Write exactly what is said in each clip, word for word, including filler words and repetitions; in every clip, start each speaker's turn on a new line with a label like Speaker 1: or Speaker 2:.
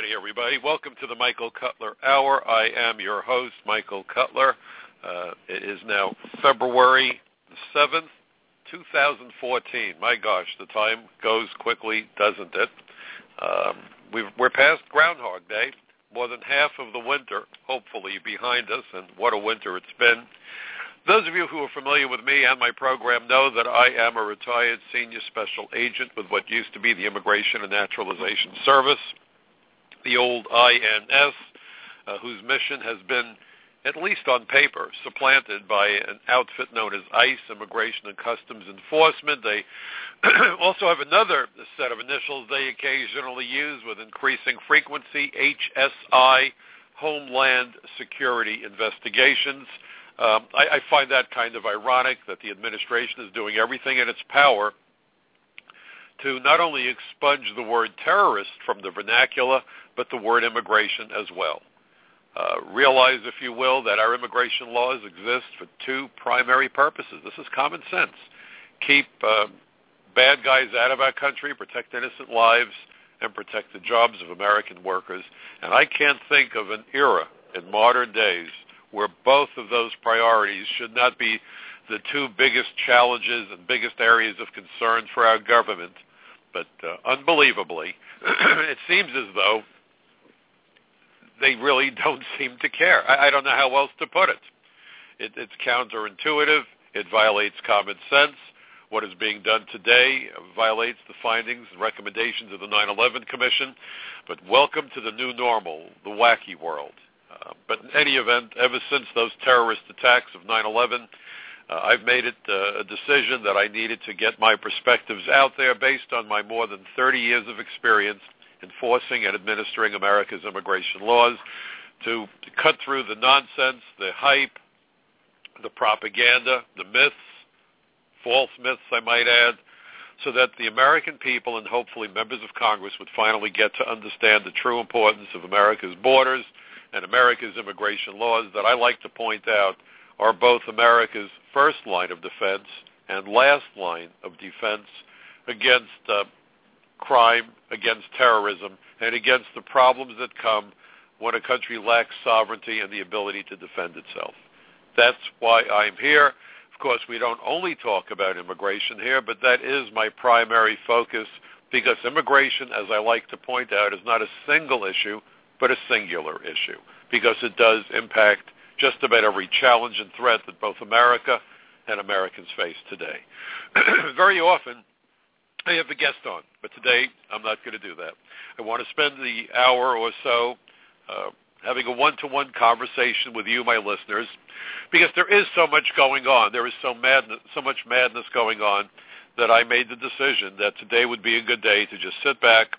Speaker 1: Howdy, everybody. Welcome to the Michael Cutler Hour. I am your host, Michael Cutler. Uh, it is now February the seventh, two thousand fourteen. My gosh, the time goes quickly, doesn't it? Um, we've, we're past Groundhog Day. More than half of the winter, hopefully, behind us, and what a winter it's been. Those of you who are familiar with me and my program know that I am a retired senior special agent with what used to be the Immigration and Naturalization Service, the old I N S, uh, whose mission has been, at least on paper, supplanted by an outfit known as ICE, Immigration and Customs Enforcement. They also have another set of initials they occasionally use with increasing frequency, H S I, Homeland Security Investigations. Um, I, I find that kind of ironic that the administration is doing everything in its power to not only expunge the word terrorist from the vernacular, but the word immigration as well. Uh, realize, if you will, that our immigration laws exist for two primary purposes. This is common sense. Keep uh, bad guys out of our country, protect innocent lives, and protect the jobs of American workers. And I can't think of an era in modern days where both of those priorities should not be the two biggest challenges and biggest areas of concern for our government. But uh, unbelievably, it seems as though they really don't seem to care. I, I don't know how else to put it. it. It's counterintuitive. It violates common sense. What is being done today violates the findings and recommendations of the nine eleven Commission. But welcome to the new normal, the wacky world. Uh, but in any event, ever since those terrorist attacks of nine eleven, uh, I've made it uh, a decision that I needed to get my perspectives out there based on my more than thirty years of experience enforcing and administering America's immigration laws, to cut through the nonsense, the hype, the propaganda, the myths, false myths, I might add, so that the American people and hopefully members of Congress would finally get to understand the true importance of America's borders and America's immigration laws that I like to point out are both America's first line of defense and last line of defense against uh, crime, against terrorism, and against the problems that come when a country lacks sovereignty and the ability to defend itself. That's why I'm here. Of course, we don't only talk about immigration here, but that is my primary focus, because immigration, as I like to point out, is not a single issue, but a singular issue, because it does impact just about every challenge and threat that both America and Americans face today. Very often, I have a guest on, but today I'm not going to do that. I want to spend the hour or so uh, having a one-to-one conversation with you, my listeners, because there is so much going on. There is so madness, so much madness going on that I made the decision that today would be a good day to just sit back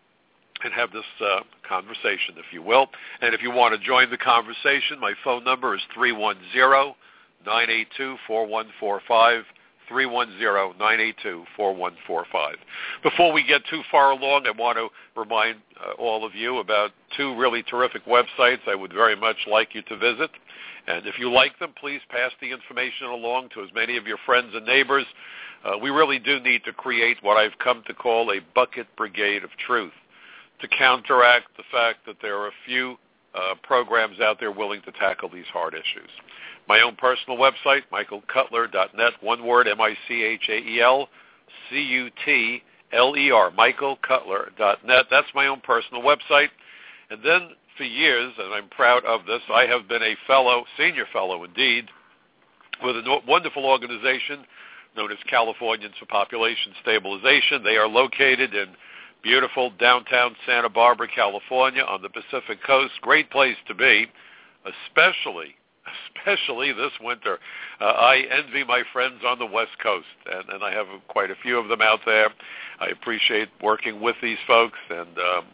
Speaker 1: and have this uh, conversation, if you will. And if you want to join the conversation, my phone number is three one zero, nine eight two, four one four five, three one zero, nine eight two, four one four five. Before we get too far along, I want to remind uh, all of you about two really terrific websites I would very much like you to visit. And if you like them, please pass the information along to as many of your friends and neighbors. Uh, we really do need to create what I've come to call a bucket brigade of truth, to counteract the fact that there are a few uh, programs out there willing to tackle these hard issues. My own personal website, michael cutler dot net, one word, M I C H A E L C U T L E R, michael cutler dot net. That's my own personal website. And then for years, and I'm proud of this, I have been a fellow, senior fellow indeed, with a wonderful organization known as Californians for Population Stabilization. They are located in beautiful downtown Santa Barbara, California, on the Pacific Coast. Great place to be, especially, especially this winter. Uh, I envy my friends on the West Coast, and, and I have quite a few of them out there. I appreciate working with these folks, and um,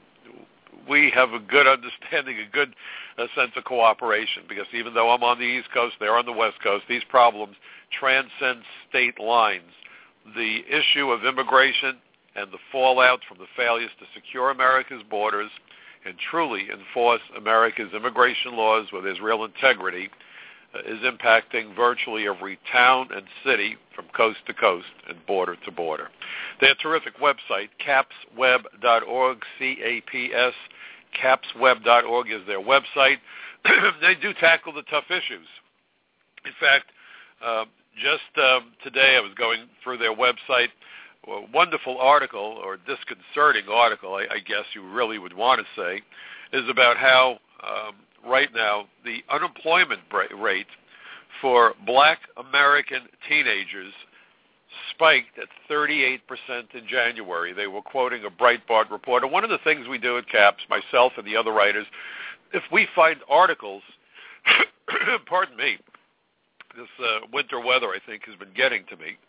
Speaker 1: we have a good understanding, a good uh, sense of cooperation, because even though I'm on the East Coast, they're on the West Coast, these problems transcend state lines. The issue of immigration and the fallout from the failures to secure America's borders and truly enforce America's immigration laws with as real integrity uh, is impacting virtually every town and city from coast to coast and border to border. Their terrific website, caps web dot org, C A P S caps web dot org is their website. They do tackle the tough issues. In fact, uh, just um, today I was going through their website. A wonderful article, or disconcerting article, I, I guess you really would want to say, is about how um, right now the unemployment rate for black American teenagers spiked at thirty-eight percent in January. They were quoting a Breitbart report. And one of the things we do at CAPS, myself and the other writers, if we find articles, pardon me, this uh, winter weather, I think, has been getting to me.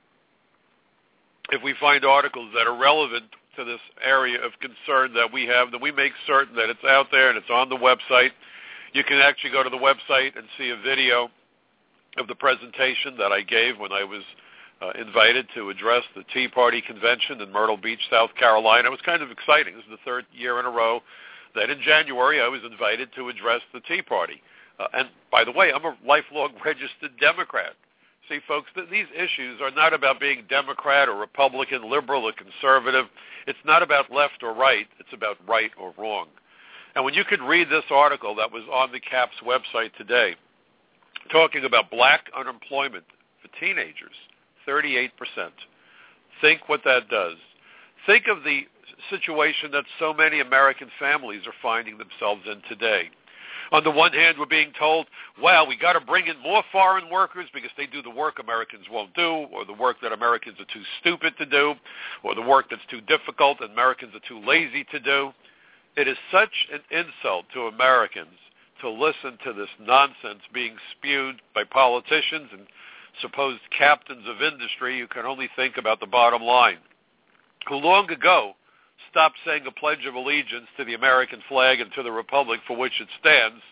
Speaker 1: If we find articles that are relevant to this area of concern that we have, then we make certain that it's out there and it's on the website. You can actually go to the website and see a video of the presentation that I gave when I was uh, invited to address the Tea Party convention in Myrtle Beach, South Carolina. It was kind of exciting. This is the third year in a row that in January I was invited to address the Tea Party. Uh, and by the way, I'm a lifelong registered Democrat. See, folks, th- these issues are not about being Democrat or Republican, liberal or conservative. It's not about left or right. It's about right or wrong. And when you could read this article that was on the CAPS website today, talking about black unemployment for teenagers, thirty-eight percent. Think what that does. Think of the situation that so many American families are finding themselves in today. On the one hand, we're being told, well, we got to bring in more foreign workers because they do the work Americans won't do, or the work that Americans are too stupid to do, or the work that's too difficult and Americans are too lazy to do. It is such an insult to Americans to listen to this nonsense being spewed by politicians and supposed captains of industry who can only think about the bottom line, who long ago stopped saying a pledge of allegiance to the American flag and to the republic for which it stands,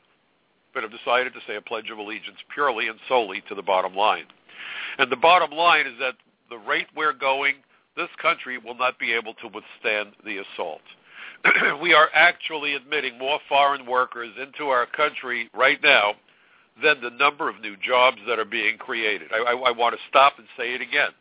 Speaker 1: but have decided to say a pledge of allegiance purely and solely to the bottom line. And the bottom line is that the rate we're going, this country will not be able to withstand the assault. We are actually admitting more foreign workers into our country right now than the number of new jobs that are being created. I, I, I want to stop and say it again.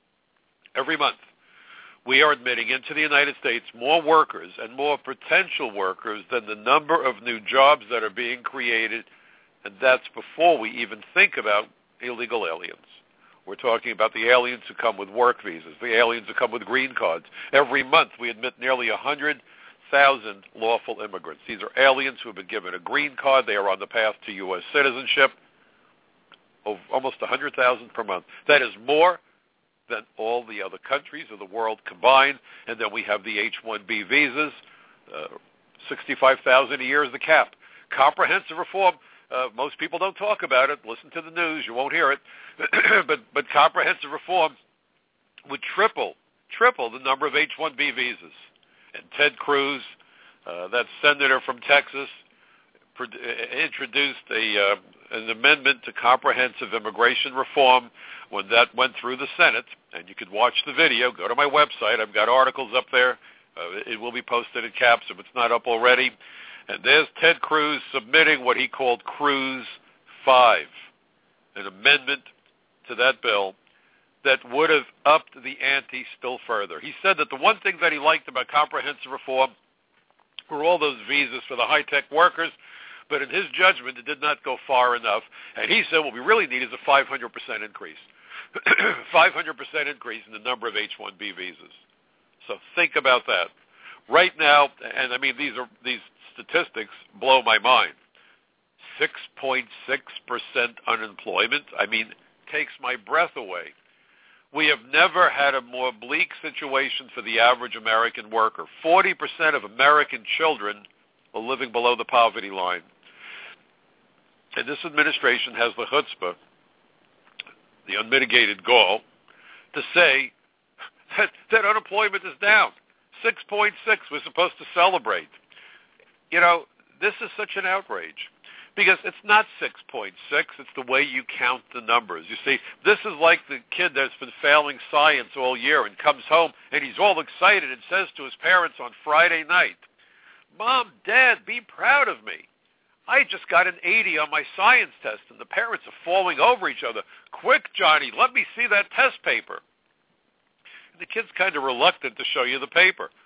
Speaker 1: Every month, we are admitting into the United States more workers and more potential workers than the number of new jobs that are being created, and that's before we even think about illegal aliens. We're talking about the aliens who come with work visas, the aliens who come with green cards. Every month we admit nearly one hundred thousand lawful immigrants. These are aliens who have been given a green card. They are on the path to U S citizenship. Of almost one hundred thousand per month. That is more than all the other countries of the world combined. And then we have the H one B visas. Uh, sixty-five thousand a year is the cap. Comprehensive reform. Uh, most people don't talk about it. Listen to the news. You won't hear it. but but comprehensive reform would triple, triple the number of H one B visas. And Ted Cruz, uh, that senator from Texas, pro- introduced a uh, an amendment to comprehensive immigration reform when that went through the Senate. And you could watch the video. Go to my website. I've got articles up there. Uh, it will be posted in CAPS if it's not up already. And there's Ted Cruz submitting what he called Cruz five, an amendment to that bill that would have upped the ante still further. He said that the one thing that he liked about comprehensive reform were all those visas for the high-tech workers, but in his judgment, it did not go far enough. And he said what we really need is a five hundred percent increase, five hundred percent increase in the number of H one B visas. So think about that. Right now, and I mean, these are these statistics blow my mind. six point six percent unemployment, I mean, takes my breath away. We have never had a more bleak situation for the average American worker. forty percent of American children are living below the poverty line. And this administration has the chutzpah, the unmitigated gall, to say that, that unemployment is down. six point six, we're supposed to celebrate. You know, this is such an outrage. Because it's not six point six, it's the way you count the numbers. You see, this is like the kid that's been failing science all year and comes home and he's all excited and says to his parents on Friday night, Mom, Dad, be proud of me. I just got an eighty on my science test, and the parents are falling over each other. Quick, Johnny, let me see that test paper. And the kid's kind of reluctant to show you the paper.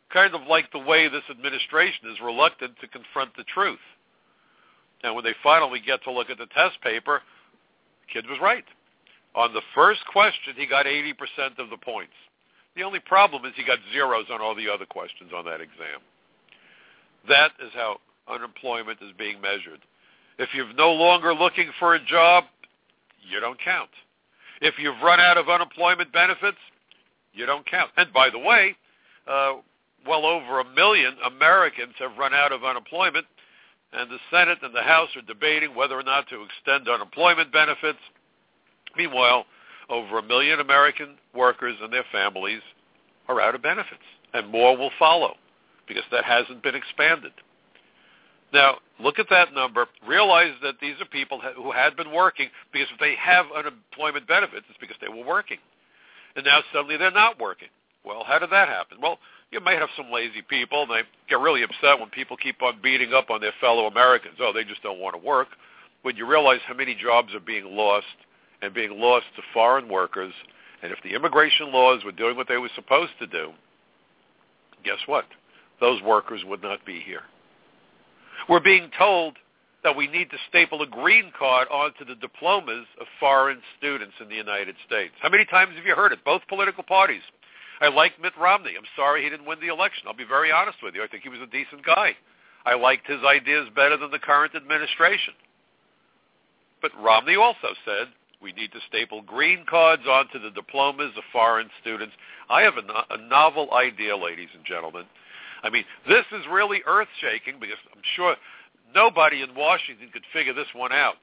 Speaker 1: kind of like the way this administration is reluctant to confront the truth. And when they finally get to look at the test paper, the kid was right. On the first question, he got eighty percent of the points. The only problem is he got zeros on all the other questions on that exam. That is how unemployment is being measured. If you're no longer looking for a job, you don't count. If you've run out of unemployment benefits, you don't count. And by the way, uh, well over a million Americans have run out of unemployment, and the Senate and the House are debating whether or not to extend unemployment benefits. Meanwhile, over a million American workers and their families are out of benefits, and more will follow because that hasn't been expanded. Now, look at that number. Realize that these are people who had been working, because if they have unemployment benefits, it's because they were working. And now suddenly they're not working. Well, how did that happen? Well, you might have some lazy people, and they get really upset when people keep on beating up on their fellow Americans. Oh, they just don't want to work. When you realize how many jobs are being lost, and being lost to foreign workers, and if the immigration laws were doing what they were supposed to do, guess what? Those workers would not be here. We're being told that we need to staple a green card onto the diplomas of foreign students in the United States. How many times have you heard it? Both political parties. I like Mitt Romney. I'm sorry he didn't win the election. I'll be very honest with you. I think he was a decent guy. I liked his ideas better than the current administration. But Romney also said we need to staple green cards onto the diplomas of foreign students. I have a, no- a novel idea, ladies and gentlemen. I mean, this is really earth-shaking because I'm sure nobody in Washington could figure this one out.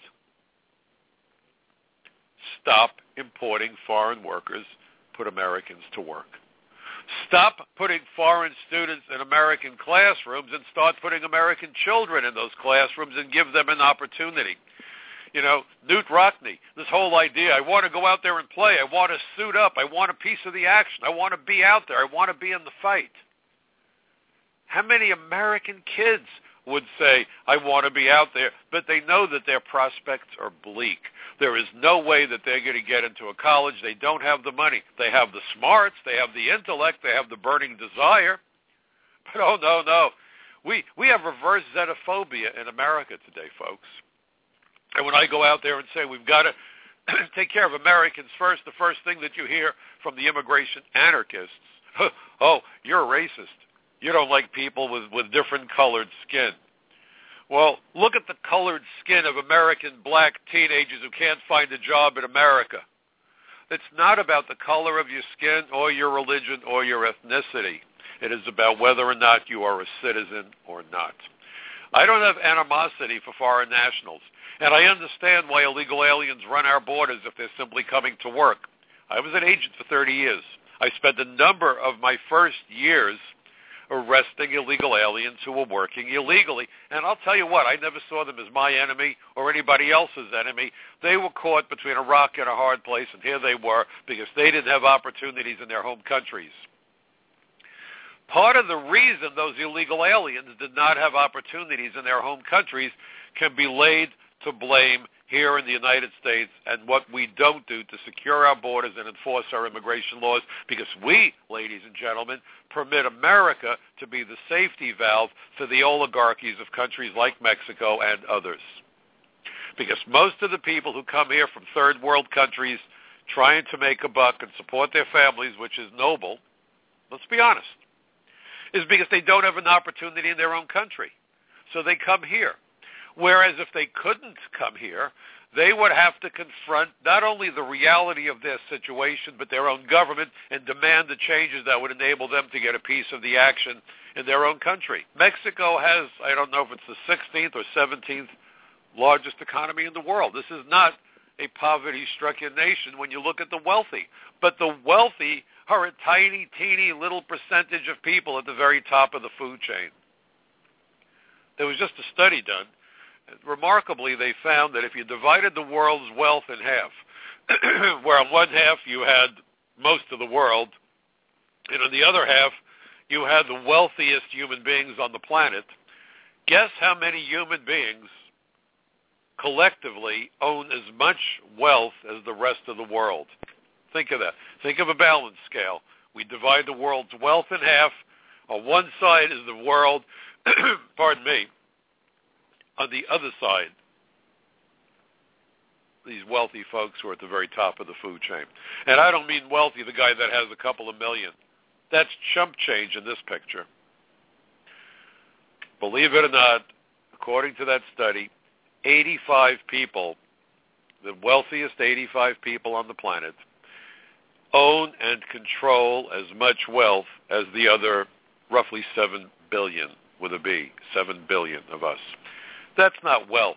Speaker 1: Stop importing foreign workers, put Americans to work. Stop putting foreign students in American classrooms and start putting American children in those classrooms and give them an opportunity. You know, Newt Rockney, this whole idea, I want to go out there and play. I want to suit up. I want a piece of the action. I want to be out there. I want to be in the fight. How many American kids would say, I want to be out there, but they know that their prospects are bleak. There is no way that they're going to get into a college. They don't have the money. They have the smarts. They have the intellect. They have the burning desire. But oh, no, no. We, we have reverse xenophobia in America today, folks. And when I go out there and say we've got to take care of Americans first, the first thing that you hear from the immigration anarchists, oh, you're a racist. You don't like people with, with different colored skin. Well, look at the colored skin of American black teenagers who can't find a job in America. It's not about the color of your skin or your religion or your ethnicity. It is about whether or not you are a citizen or not. I don't have animosity for foreign nationals. And I understand why illegal aliens run our borders if they're simply coming to work. I was an agent for thirty years. I spent a number of my first years arresting illegal aliens who were working illegally. And I'll tell you what, I never saw them as my enemy or anybody else's enemy. They were caught between a rock and a hard place, and here they were because they didn't have opportunities in their home countries. Part of the reason those illegal aliens did not have opportunities in their home countries can be laid to blame here in the United States and what we don't do to secure our borders and enforce our immigration laws, because we, ladies and gentlemen, permit America to be the safety valve for the oligarchies of countries like Mexico and others. Because most of the people who come here from third world countries trying to make a buck and support their families, which is noble, let's be honest, is because they don't have an opportunity in their own country. So they come here. Whereas if they couldn't come here, they would have to confront not only the reality of their situation, but their own government and demand the changes that would enable them to get a piece of the action in their own country. Mexico has, I don't know if it's the sixteenth or seventeenth largest economy in the world. This is not a poverty-stricken nation when you look at the wealthy. But the wealthy are a tiny, teeny little percentage of people at the very top of the food chain. There was just a study done. Remarkably, they found that if you divided the world's wealth in half, where on one half you had most of the world, and on the other half you had the wealthiest human beings on the planet, guess how many human beings collectively own as much wealth as the rest of the world? Think of that. Think of a balance scale. We divide the world's wealth in half. On one side is the world, pardon me, on the other side, these wealthy folks who are at the very top of the food chain. And I don't mean wealthy, the guy that has a couple of million. That's chump change in this picture. Believe it or not, according to that study, eighty-five people, the wealthiest eighty-five people on the planet, own and control as much wealth as the other roughly seven billion, with a B, seven billion of us. That's not wealth.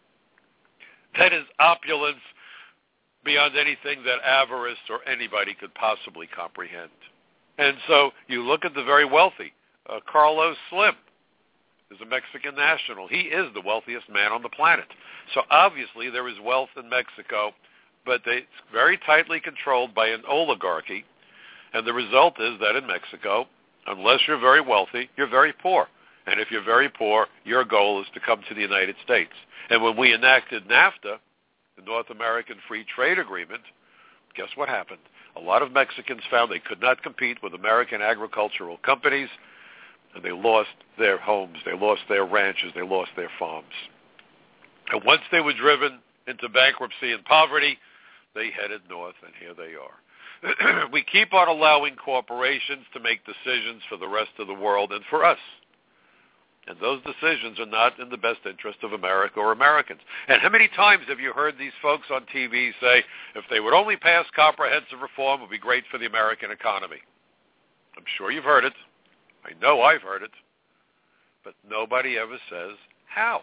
Speaker 1: That is opulence beyond anything that avarice or anybody could possibly comprehend. And so you look at the very wealthy. Uh, Carlos Slim is a Mexican national. He is the wealthiest man on the planet. So obviously there is wealth in Mexico, but they, it's very tightly controlled by an oligarchy. And the result is that in Mexico, unless you're very wealthy, you're very poor. And if you're very poor, your goal is to come to the United States. And when we enacted NAFTA, the North American Free Trade Agreement, guess what happened? A lot of Mexicans found they could not compete with American agricultural companies, and they lost their homes, they lost their ranches, they lost their farms. And once they were driven into bankruptcy and poverty, they headed north, and here they are. We keep on allowing corporations to make decisions for the rest of the world and for us. And those decisions are not in the best interest of America or Americans. And how many times have you heard these folks on T V say, if they would only pass comprehensive reform, it would be great for the American economy? I'm sure you've heard it. I know I've heard it. But nobody ever says how.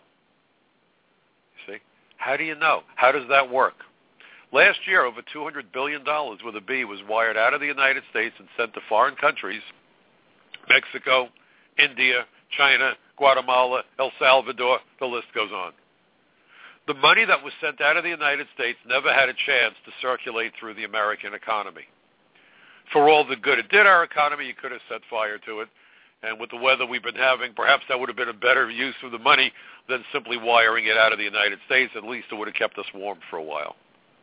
Speaker 1: You see? How do you know? How does that work? Last year, over two hundred billion dollars with a B was wired out of the United States and sent to foreign countries, Mexico, India, China, Guatemala, El Salvador, the list goes on. The money that was sent out of the United States never had a chance to circulate through the American economy. For all the good it did our economy, you could have set fire to it. And with the weather we've been having, perhaps that would have been a better use of the money than simply wiring it out of the United States. At least it would have kept us warm for a while.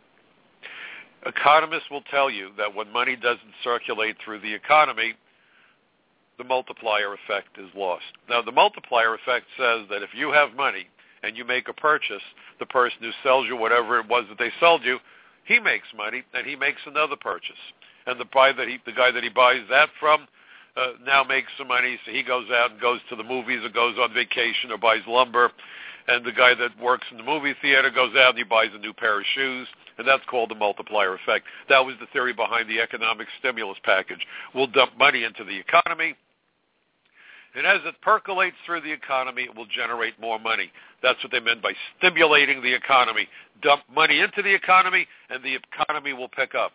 Speaker 1: Economists will tell you that when money doesn't circulate through the economy, the multiplier effect is lost. Now, the multiplier effect says that if you have money and you make a purchase, the person who sells you whatever it was that they sold you, he makes money and he makes another purchase. And the guy that he, the guy that he buys that from uh, now makes some money, so he goes out and goes to the movies or goes on vacation or buys lumber. And the guy that works in the movie theater goes out and he buys a new pair of shoes. And that's called the multiplier effect. That was the theory behind the economic stimulus package. We'll dump money into the economy, and as it percolates through the economy, it will generate more money. That's what they meant by stimulating the economy. Dump money into the economy, and the economy will pick up.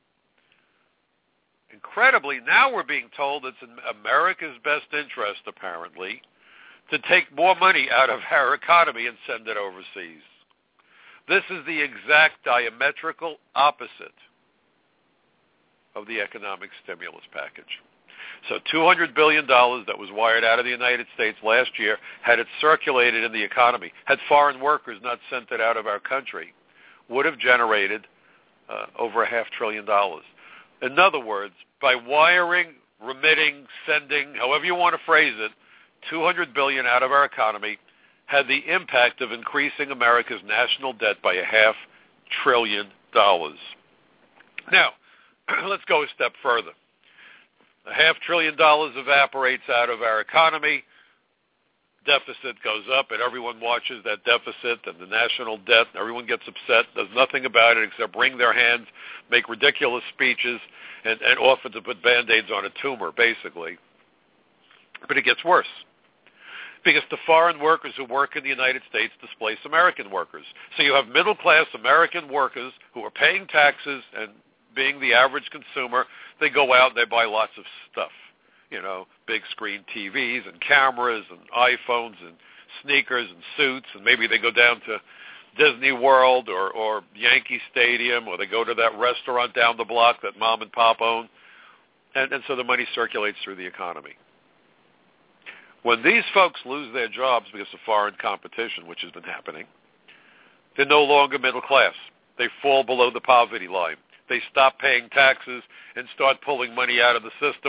Speaker 1: Incredibly, now we're being told it's in America's best interest, apparently, to take more money out of our economy and send it overseas. This is the exact diametrical opposite of the economic stimulus package. So two hundred billion dollars that was wired out of the United States last year, had it circulated in the economy, had foreign workers not sent it out of our country, would have generated uh, over a half trillion dollars. In other words, by wiring, remitting, sending, however you want to phrase it, two hundred billion dollars out of our economy had the impact of increasing America's national debt by a half trillion dollars. Now, let's go a step further. A half trillion dollars evaporates out of our economy. Deficit goes up, and everyone watches that deficit and the national debt. Everyone gets upset, does nothing about it except wring their hands, make ridiculous speeches, and, and offer to put Band-Aids on a tumor, basically. But it gets worse, because the foreign workers who work in the United States displace American workers. So you have middle-class American workers who are paying taxes and being the average consumer. They go out and they buy lots of stuff, you know, big screen T Vs and cameras and iPhones and sneakers and suits, and maybe they go down to Disney World or, or Yankee Stadium, or they go to that restaurant down the block that mom and pop own, and, and so the money circulates through the economy. When these folks lose their jobs because of foreign competition, which has been happening, they're no longer middle class. They fall below the poverty line. They stop paying taxes and start pulling money out of the system.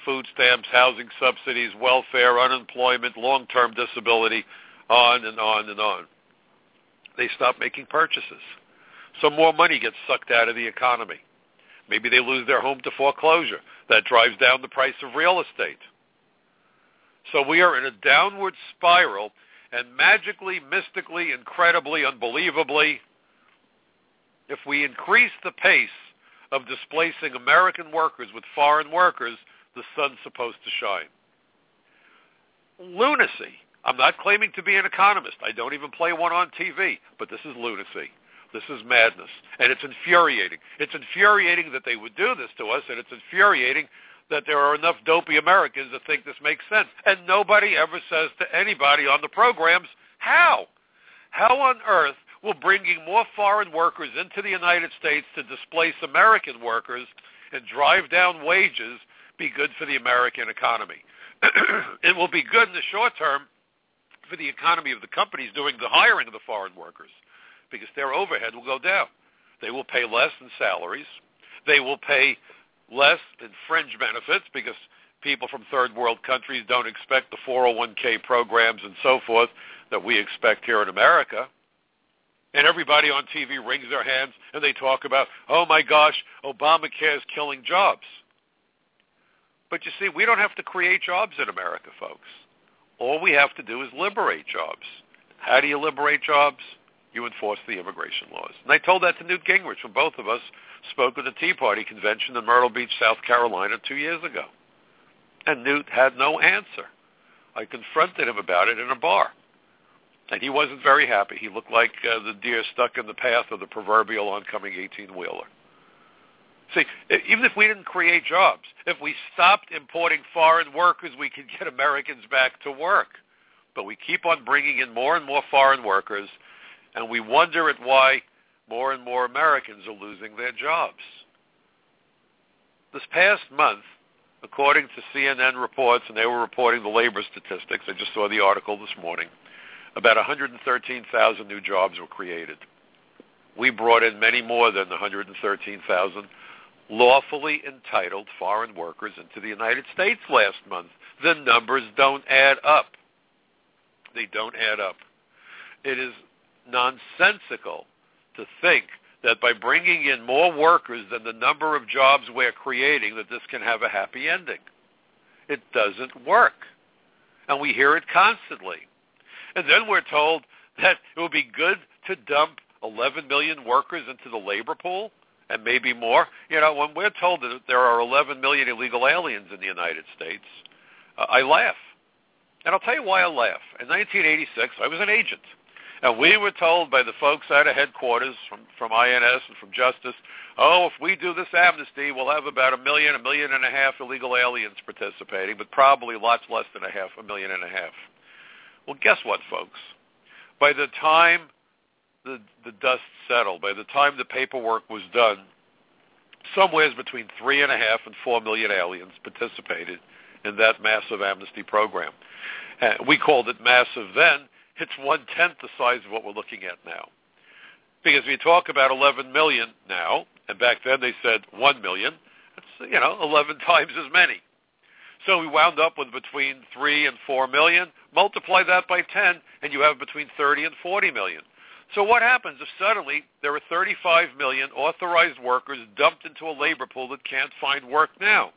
Speaker 1: food stamps, housing subsidies, welfare, unemployment, long-term disability, on and on and on. They stop making purchases. So more money gets sucked out of the economy. Maybe they lose their home to foreclosure. That drives down the price of real estate. So we are in a downward spiral, and magically, mystically, incredibly, unbelievably, if we increase the pace of displacing American workers with foreign workers, the sun's supposed to shine. Lunacy. I'm not claiming to be an economist. I don't even play one on T V, but this is lunacy. This is madness, and it's infuriating. It's infuriating that they would do this to us, and it's infuriating that there are enough dopey Americans that think this makes sense. And nobody ever says to anybody on the programs, how? How on earth will bringing more foreign workers into the United States to displace American workers and drive down wages be good for the American economy? It will be good in the short term for the economy of the companies doing the hiring of the foreign workers, because their overhead will go down. They will pay less in salaries. They will pay less in fringe benefits because people from third world countries don't expect the four oh one k programs and so forth that we expect here in America. And everybody on T V wrings their hands and they talk about, oh my gosh, Obamacare is killing jobs. But you see, we don't have to create jobs in America, folks. All we have to do is liberate jobs. How do you liberate jobs? You enforce the immigration laws. And I told that to Newt Gingrich when both of us spoke at the Tea Party convention in Myrtle Beach, South Carolina, two years ago. And Newt had no answer. I confronted him about it in a bar. And he wasn't very happy. He looked like uh, the deer stuck in the path of the proverbial oncoming eighteen-wheeler. See, even if we didn't create jobs, if we stopped importing foreign workers, we could get Americans back to work. But we keep on bringing in more and more foreign workers, and we wonder at why more and more Americans are losing their jobs. This past month, according to C N N reports, and they were reporting the labor statistics, I just saw the article this morning, about one hundred thirteen thousand new jobs were created. We brought in many more than one hundred thirteen thousand lawfully entitled foreign workers into the United States last month. The numbers don't add up. They don't add up. It is nonsensical to think that by bringing in more workers than the number of jobs we're creating, that this can have a happy ending. It doesn't work. And we hear it constantly. And then we're told that it will be good to dump eleven million workers into the labor pool, and maybe more. You know, when we're told that there are eleven million illegal aliens in the United States, uh, I laugh. And I'll tell you why I laugh. In nineteen eighty-six, I was an agent. And we were told by the folks out of headquarters from, from I N S and from Justice, oh, if we do this amnesty, we'll have about a million, a million and a half illegal aliens participating, but probably lots less than a half, a million and a half. Well, guess what, folks? By the time the, the dust settled, by the time the paperwork was done, somewhere between three and a half and four million aliens participated in that massive amnesty program. Uh, we called it massive then. It's one-tenth the size of what we're looking at now. Because we talk about eleven million now, and back then they said one million, it's, you know, eleven times as many. So we wound up with between three and four million. Multiply that by ten, and you have between thirty and forty million. So what happens if suddenly there are thirty-five million authorized workers dumped into a labor pool that can't find work now?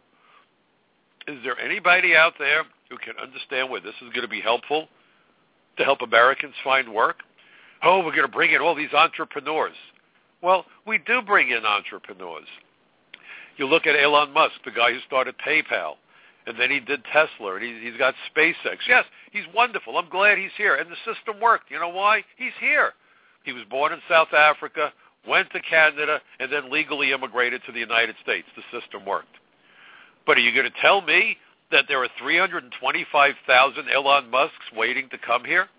Speaker 1: Is there anybody out there who can understand where this is going to be helpful to help Americans find work? Oh, we're going to bring in all these entrepreneurs. Well, we do bring in entrepreneurs. You look at Elon Musk, the guy who started PayPal, and then he did Tesla, and he, he's got SpaceX. Yes, he's wonderful. I'm glad he's here. And the system worked. You know why? He's here. He was born in South Africa, went to Canada, and then legally immigrated to the United States. The system worked. But are you going to tell me that there are three hundred twenty-five thousand Elon Musks waiting to come here?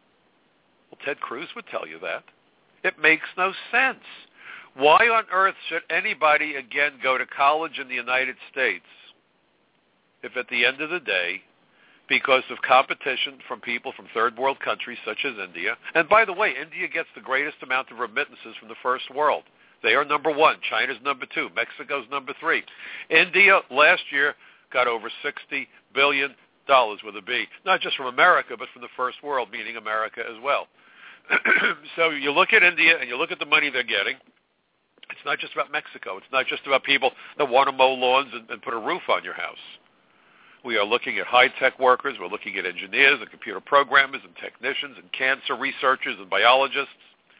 Speaker 1: Well, Ted Cruz would tell you that. It makes no sense. Why on earth should anybody again go to college in the United States if at the end of the day, because of competition from people from third world countries such as India, and by the way, India gets the greatest amount of remittances from the first world. They are number one. China's number two. Mexico's number three. India last year got over sixty billion dollars with a B, not just from America, but from the first world, meaning America as well. So you look at India and you look at the money they're getting. It's not just about Mexico. It's not just about people that want to mow lawns and, and put a roof on your house. We are looking at high-tech workers. We're looking at engineers and computer programmers and technicians and cancer researchers and biologists.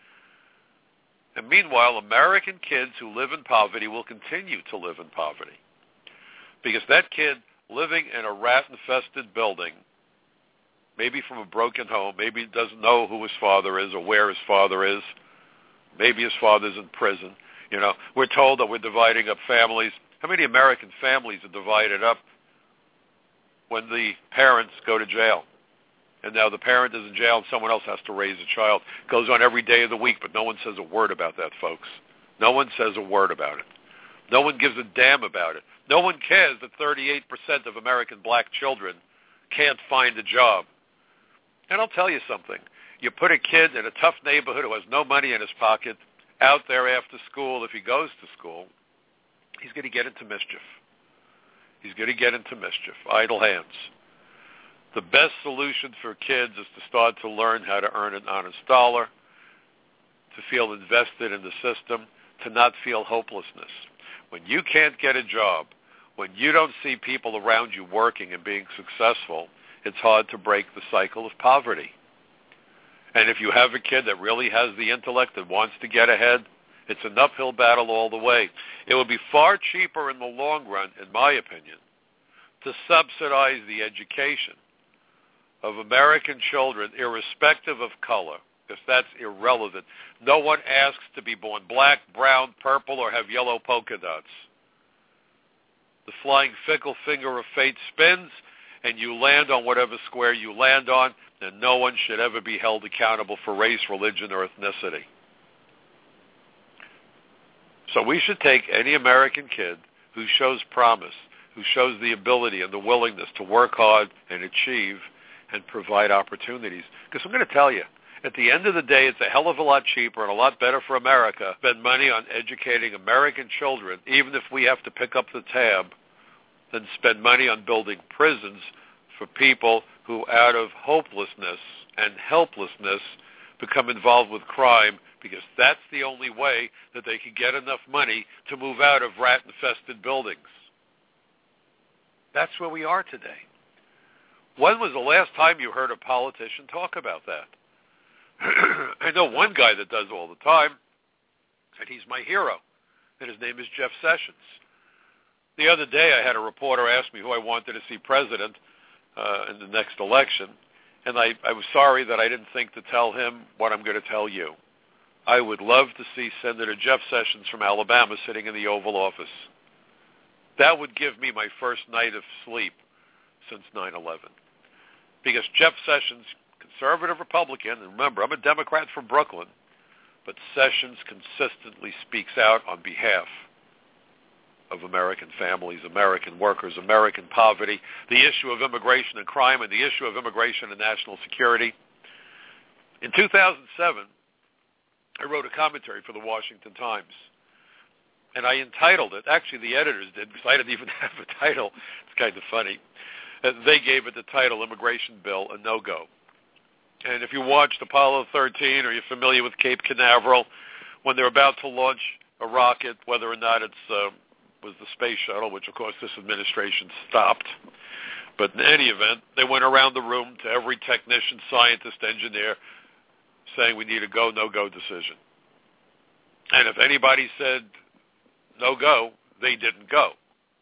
Speaker 1: And meanwhile, American kids who live in poverty will continue to live in poverty because that kid living in a rat-infested building, maybe from a broken home, maybe doesn't know who his father is or where his father is, maybe his father's in prison. You know, we're told that we're dividing up families. How many American families are divided up when the parents go to jail? And now the parent is in jail and someone else has to raise a child. It goes on every day of the week, but no one says a word about that, folks. No one says a word about it. No one gives a damn about it. No one cares that thirty-eight percent of American black children can't find a job. And I'll tell you something. You put a kid in a tough neighborhood who has no money in his pocket out there after school. If he goes to school, he's going to get into mischief. He's going to get into mischief, idle hands. The best solution for kids is to start to learn how to earn an honest dollar, to feel invested in the system, to not feel hopelessness. When you can't get a job, when you don't see people around you working and being successful, it's hard to break the cycle of poverty. And if you have a kid that really has the intellect and wants to get ahead, it's an uphill battle all the way. It would be far cheaper in the long run, in my opinion, to subsidize the education of American children, irrespective of color, because that's irrelevant. No one asks to be born black, brown, purple, or have yellow polka dots. The flying fickle finger of fate spins, and you land on whatever square you land on, and no one should ever be held accountable for race, religion, or ethnicity. So we should take any American kid who shows promise, who shows the ability and the willingness to work hard and achieve and provide opportunities. Because I'm going to tell you, at the end of the day, it's a hell of a lot cheaper and a lot better for America to spend money on educating American children, even if we have to pick up the tab, than spend money on building prisons for people who, out of hopelessness and helplessness, become involved with crime, because that's the only way that they can get enough money to move out of rat-infested buildings. That's where we are today. When was the last time you heard a politician talk about that? I know one guy that does all the time, and he's my hero, and his name is Jeff Sessions. The other day I had a reporter ask me who I wanted to see president uh, in the next election, and I, I was sorry that I didn't think to tell him what I'm going to tell you. I would love to see Senator Jeff Sessions from Alabama sitting in the Oval Office. That would give me my first night of sleep since nine eleven. Because Jeff Sessions, conservative Republican, and remember, I'm a Democrat from Brooklyn, but Sessions consistently speaks out on behalf of American families, American workers, American poverty, the issue of immigration and crime, and the issue of immigration and national security. In two thousand seven, I wrote a commentary for the Washington Times, and I entitled it, actually the editors did, because I didn't even have a title. It's kind of funny. Uh, they gave it the title, Immigration Bill, a No-Go. And if you watched Apollo thirteen or you're familiar with Cape Canaveral, when they're about to launch a rocket, whether or not it's uh, was the space shuttle, which of course this administration stopped. But in any event, they went around the room to every technician, scientist, engineer, saying we need a go, no-go decision. And if anybody said no-go, they didn't go.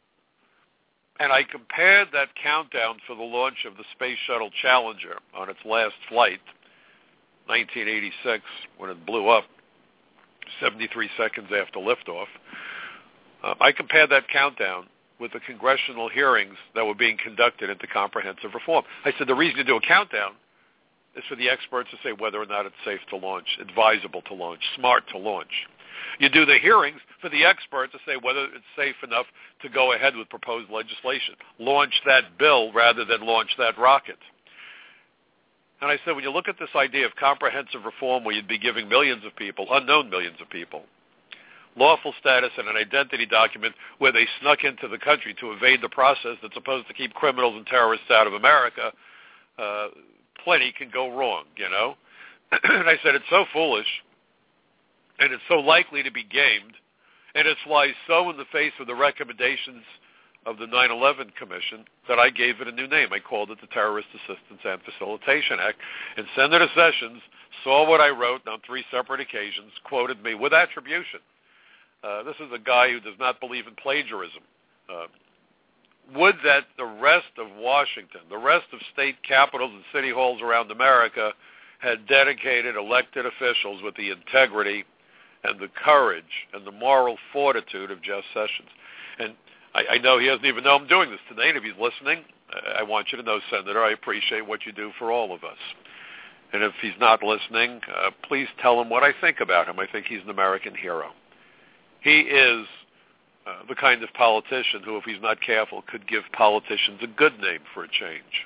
Speaker 1: And I compared that countdown for the launch of the Space Shuttle Challenger on its last flight, nineteen eighty-six, when it blew up, seventy-three seconds after liftoff. Uh, I compared that countdown with the congressional hearings that were being conducted into comprehensive reform. I said the reason you do a countdown is for the experts to say whether or not it's safe to launch, advisable to launch, smart to launch. You do the hearings for the experts to say whether it's safe enough to go ahead with proposed legislation, launch that bill rather than launch that rocket. And I said, when you look at this idea of comprehensive reform where you'd be giving millions of people, unknown millions of people, lawful status and an identity document where they snuck into the country to evade the process that's supposed to keep criminals and terrorists out of America, uh, plenty can go wrong, you know. And I said, it's so foolish, and it's so likely to be gamed, and it flies so in the face of the recommendations of the nine eleven Commission that I gave it a new name. I called it the Terrorist Assistance and Facilitation Act. And Senator Sessions saw what I wrote on three separate occasions, quoted me with attribution. Uh, this is a guy who does not believe in plagiarism. Uh, would that the rest of Washington, the rest of state capitals and city halls around America had dedicated elected officials with the integrity and the courage and the moral fortitude of Jeff Sessions. And I, I know he doesn't even know I'm doing this today, and if he's listening, I want you to know, Senator, I appreciate what you do for all of us. And if he's not listening, uh, please tell him what I think about him. I think he's an American hero. He is uh, the kind of politician who, if he's not careful, could give politicians a good name for a change.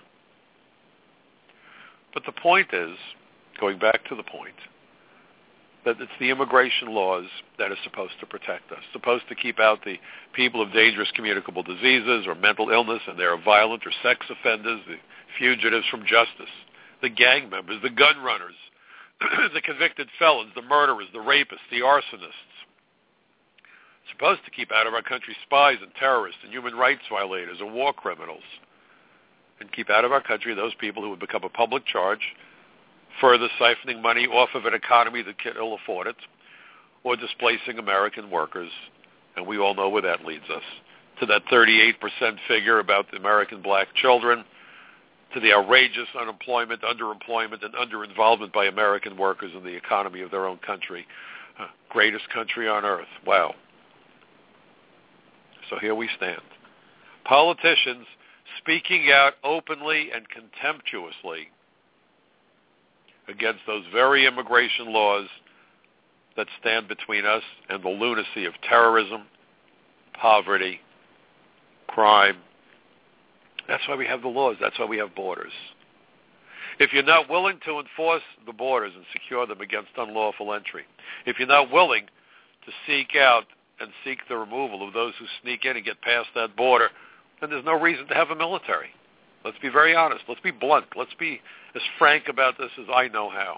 Speaker 1: But the point is, going back to the point, that it's the immigration laws that are supposed to protect us, supposed to keep out the people of dangerous communicable diseases or mental illness, and they're violent or sex offenders, the fugitives from justice, the gang members, the gun runners, the convicted felons, the murderers, the rapists, the arsonists. Supposed to keep out of our country spies and terrorists and human rights violators and war criminals, and keep out of our country those people who would become a public charge, further siphoning money off of an economy that can ill afford it, or displacing American workers. And we all know where that leads us, to that thirty-eight percent figure about the American black children, to the outrageous unemployment, underemployment, and underinvolvement by American workers in the economy of their own country. Uh, greatest country on earth. Wow. So here we stand. Politicians speaking out openly and contemptuously against those very immigration laws that stand between us and the lunacy of terrorism, poverty, crime. That's why we have the laws. That's why we have borders. If you're not willing to enforce the borders and secure them against unlawful entry, if you're not willing to seek out and seek the removal of those who sneak in and get past that border, then there's no reason to have a military. Let's be very honest. Let's be blunt. Let's be as frank about this as I know how.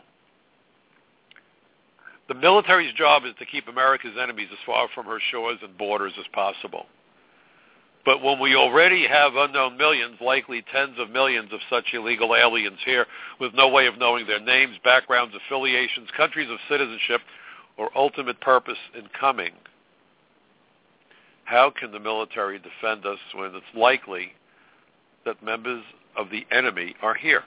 Speaker 1: The military's job is to keep America's enemies as far from her shores and borders as possible. But when we already have unknown millions, likely tens of millions of such illegal aliens here with no way of knowing their names, backgrounds, affiliations, countries of citizenship, or ultimate purpose in coming, how can the military defend us when it's likely that members of the enemy are here?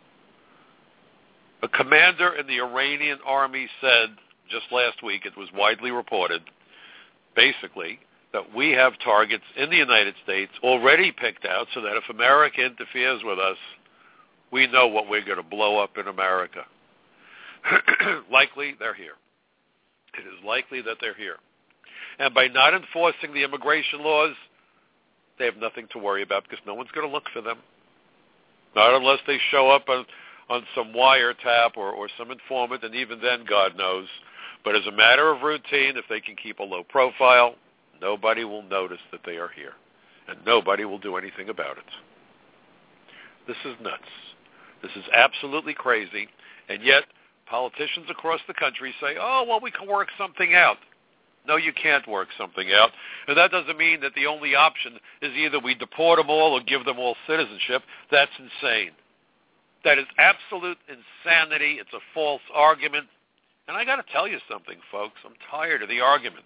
Speaker 1: A commander in the Iranian army said just last week, it was widely reported, basically, that we have targets in the United States already picked out so that if America interferes with us, we know what we're going to blow up in America. Likely they're here. It is likely that they're here. And by not enforcing the immigration laws, they have nothing to worry about because no one's going to look for them. Not unless they show up on, on some wiretap or, or some informant, and even then, God knows. But as a matter of routine, if they can keep a low profile, nobody will notice that they are here. And nobody will do anything about it. This is nuts. This is absolutely crazy. And yet, politicians across the country say, oh, well, we can work something out. No, you can't work something out. And that doesn't mean that the only option is either we deport them all or give them all citizenship. That's insane. That is absolute insanity. It's a false argument. And I got to tell you something, folks. I'm tired of the argument.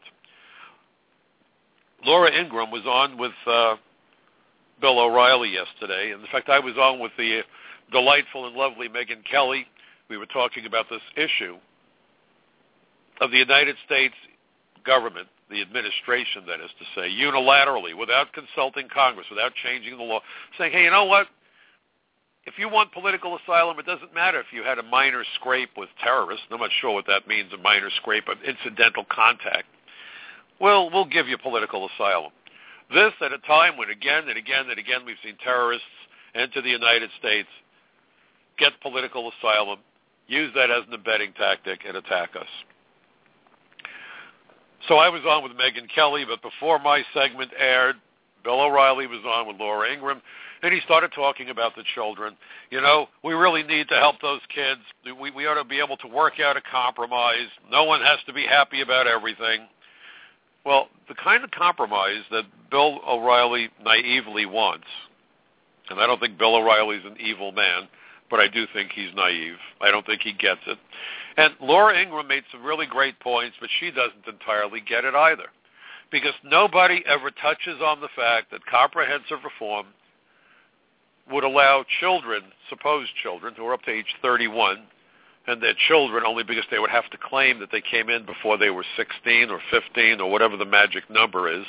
Speaker 1: Laura Ingraham was on with uh, Bill O'Reilly yesterday. And in fact, I was on with the delightful and lovely Megyn Kelly. We were talking about this issue of the United States government, the administration, that is to say, unilaterally, without consulting Congress, without changing the law, saying, hey, you know what? If you want political asylum, it doesn't matter if you had a minor scrape with terrorists. I'm not sure what that means, a minor scrape of incidental contact. Well, we'll give you political asylum. This at a time when again and again and again we've seen terrorists enter the United States, get political asylum, use that as an abetting tactic, and attack us. So I was on with Megyn Kelly, but before my segment aired, Bill O'Reilly was on with Laura Ingraham, and he started talking about the children. You know, we really need to help those kids. We, we ought to be able to work out a compromise. No one has to be happy about everything. Well, the kind of compromise that Bill O'Reilly naively wants, and I don't think Bill O'Reilly's an evil man, but I do think he's naive. I don't think he gets it. And Laura Ingraham made some really great points, but she doesn't entirely get it either. Because nobody ever touches on the fact that comprehensive reform would allow children, supposed children, who are up to age thirty-one, and their children only because they would have to claim that they came in before they were sixteen or fifteen or whatever the magic number is.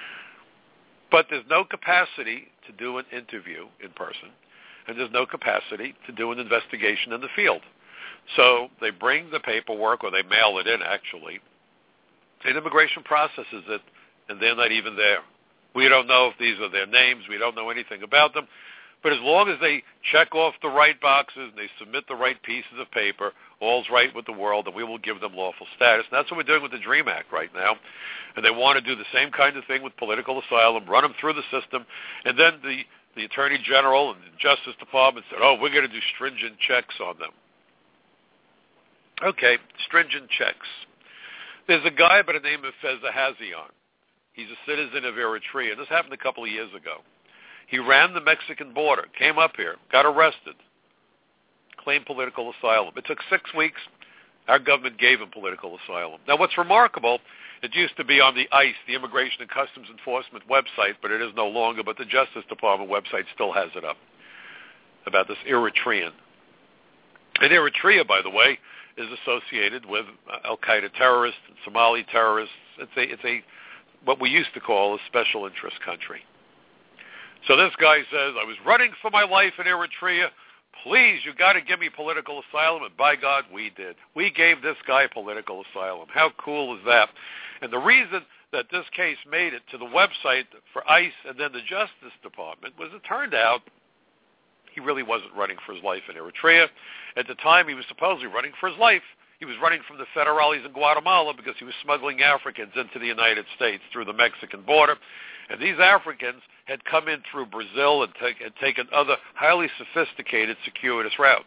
Speaker 1: But there's no capacity to do an interview in person, and there's no capacity to do an investigation in the field. So they bring the paperwork, or they mail it in, actually, and immigration processes it, and they're not even there. We don't know if these are their names. We don't know anything about them. But as long as they check off the right boxes and they submit the right pieces of paper, all's right with the world, and we will give them lawful status. And that's what we're doing with the DREAM Act right now. And they want to do the same kind of thing with political asylum, run them through the system. And then the, the Attorney General and the Justice Department said, oh, we're going to do stringent checks on them. Okay, stringent checks. There's a guy by the name of Feza Hazian. He's a citizen of Eritrea. This happened a couple of years ago. He ran the Mexican border, came up here, got arrested, claimed political asylum. It took six weeks. Our government gave him political asylum. Now, what's remarkable, it used to be on the ICE, the Immigration and Customs Enforcement website, but it is no longer, but the Justice Department website still has it up, about this Eritrean. And Eritrea, by the way, is associated with al-Qaeda terrorists and Somali terrorists. It's a, it's a what we used to call a special interest country. So this guy says, I was running for my life in Eritrea. Please, you got to give me political asylum. And by God, we did. We gave this guy political asylum. How cool is that? And the reason that this case made it to the website for ICE and then the Justice Department was it turned out he really wasn't running for his life in Eritrea. At the time, he was supposedly running for his life. He was running from the federales in Guatemala because he was smuggling Africans into the United States through the Mexican border. And these Africans had come in through Brazil and, take, and taken other highly sophisticated, circuitous routes.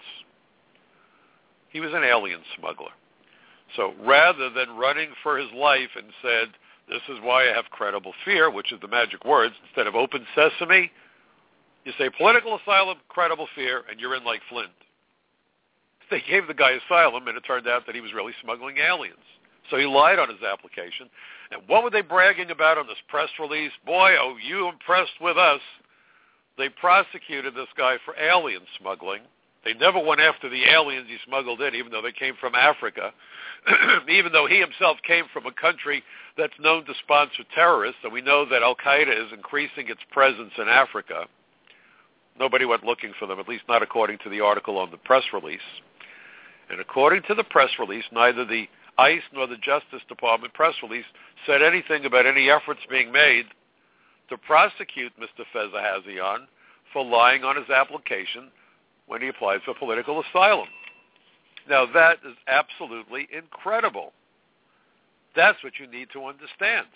Speaker 1: He was an alien smuggler. So rather than running for his life and said, this is why I have credible fear, which is the magic words, instead of open sesame, you say political asylum, credible fear, and you're in like Flint. They gave the guy asylum, and it turned out that he was really smuggling aliens. So he lied on his application. And what were they bragging about on this press release? Boy, oh, you impressed with us. They prosecuted this guy for alien smuggling. They never went after the aliens he smuggled in, even though they came from Africa, even though he himself came from a country that's known to sponsor terrorists, and we know that al-Qaeda is increasing its presence in Africa. Nobody went looking for them, at least not according to the article on the press release. And according to the press release, neither the ICE nor the Justice Department press release said anything about any efforts being made to prosecute Mister Feza Hazian for lying on his application when he applied for political asylum. Now, that is absolutely incredible. That's what you need to understand.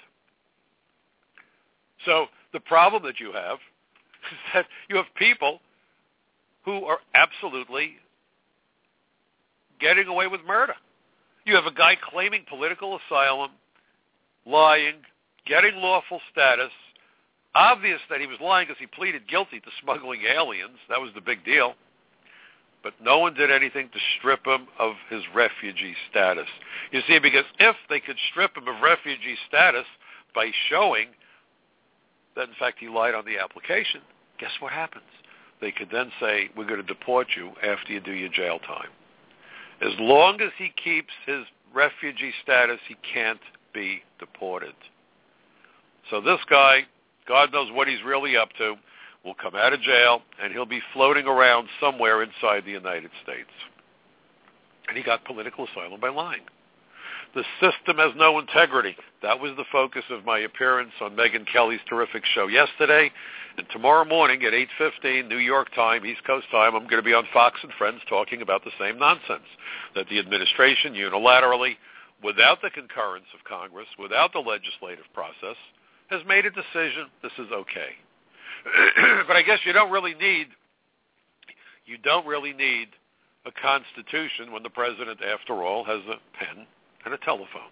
Speaker 1: So the problem that you have is that you have people who are absolutely getting away with murder. You have a guy claiming political asylum, lying, getting lawful status. Obvious that he was lying because he pleaded guilty to smuggling aliens. That was the big deal. But no one did anything to strip him of his refugee status. You see, because if they could strip him of refugee status by showing that, in fact, he lied on the application, guess what happens? They could then say, we're going to deport you after you do your jail time. As long as he keeps his refugee status, he can't be deported. So this guy, God knows what he's really up to, will come out of jail, and he'll be floating around somewhere inside the United States. And he got political asylum by lying. The system has no integrity. That was the focus of my appearance on Megyn Kelly's terrific show yesterday. And tomorrow morning at eight fifteen, New York time, East Coast time, I'm going to be on Fox and Friends talking about the same nonsense, that the administration unilaterally without the concurrence of Congress, without the legislative process, has made a decision, this is okay. But I guess you don't really need, you don't really need a constitution when the president, after all, has a pen and a telephone.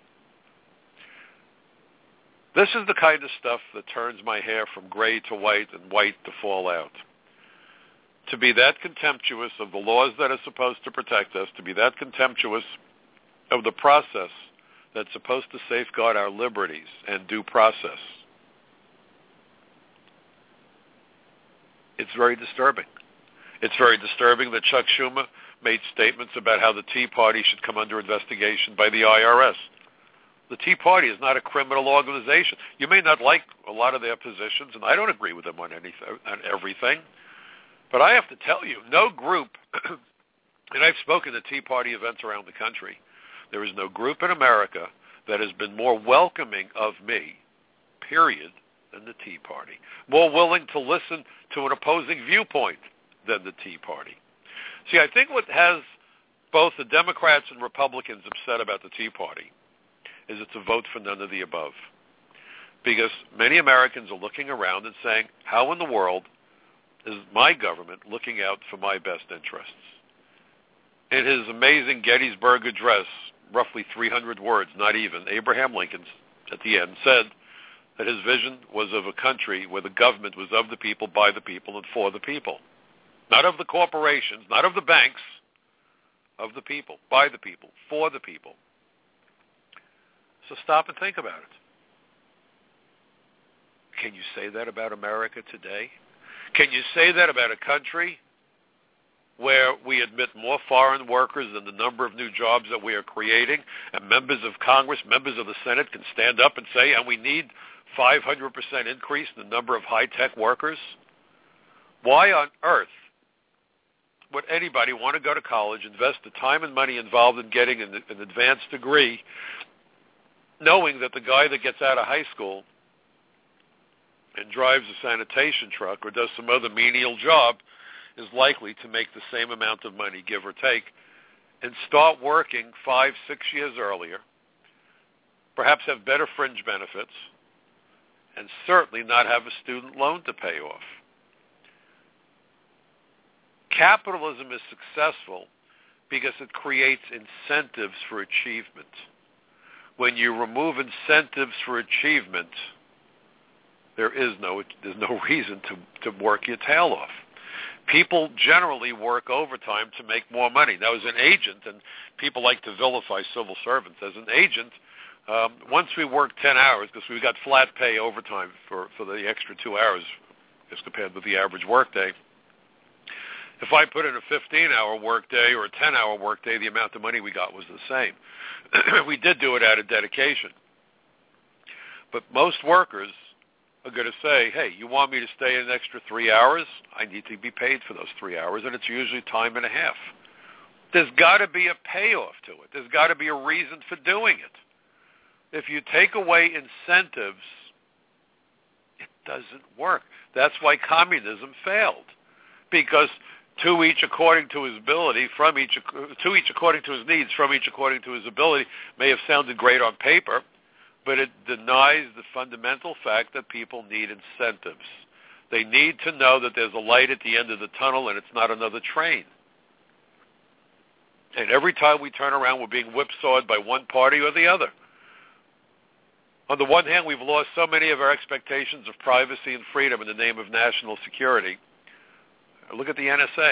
Speaker 1: This is the kind of stuff that turns my hair from gray to white and white to fall out. To be that contemptuous of the laws that are supposed to protect us, to be that contemptuous of the process that's supposed to safeguard our liberties and due process, it's very disturbing. It's very disturbing that Chuck Schumer made statements about how the Tea Party should come under investigation by the I R S. The Tea Party is not a criminal organization. You may not like a lot of their positions, and I don't agree with them on anything, on everything, but I have to tell you, no group, and I've spoken at Tea Party events around the country, there is no group in America that has been more welcoming of me, period, than the Tea Party. More willing to listen to an opposing viewpoint than the Tea Party. See, I think what has both the Democrats and Republicans upset about the Tea Party is it's a vote for none of the above. Because many Americans are looking around and saying, how in the world is my government looking out for my best interests? In his amazing Gettysburg Address, roughly three hundred words, not even, Abraham Lincoln, at the end, said that his vision was of a country where the government was of the people, by the people, and for the people. Not of the corporations, not of the banks, of the people, by the people, for the people. So stop and think about it. Can you say that about America today? Can you say that about a country where we admit more foreign workers than the number of new jobs that we are creating, and members of Congress, members of the Senate can stand up and say, and we need five hundred percent increase in the number of high-tech workers? Why on earth would anybody want to go to college, invest the time and money involved in getting an, an advanced degree, knowing that the guy that gets out of high school and drives a sanitation truck or does some other menial job is likely to make the same amount of money, give or take, and start working five, six years earlier, perhaps have better fringe benefits, and certainly not have a student loan to pay off. Capitalism is successful because it creates incentives for achievement. When you remove incentives for achievement, there is no there's no reason to, to work your tail off. People generally work overtime to make more money. Now, as an agent, and people like to vilify civil servants, as an agent, um, once we work ten hours, because we've got flat pay overtime for, for the extra two hours as compared with the average workday, if I put in a fifteen-hour workday or a ten-hour workday, the amount of money we got was the same. We did do it out of dedication. But most workers are going to say, hey, you want me to stay an extra three hours? I need to be paid for those three hours, and it's usually time and a half. There's got to be a payoff to it. There's got to be a reason for doing it. If you take away incentives, it doesn't work. That's why communism failed, because to each according to his ability, from each to each according to his needs, from each according to his ability, may have sounded great on paper, but it denies the fundamental fact that people need incentives. They need to know that there's a light at the end of the tunnel and it's not another train. And every time we turn around, we're being whipsawed by one party or the other. On the one hand, we've lost so many of our expectations of privacy and freedom in the name of national security. Look at the N S A.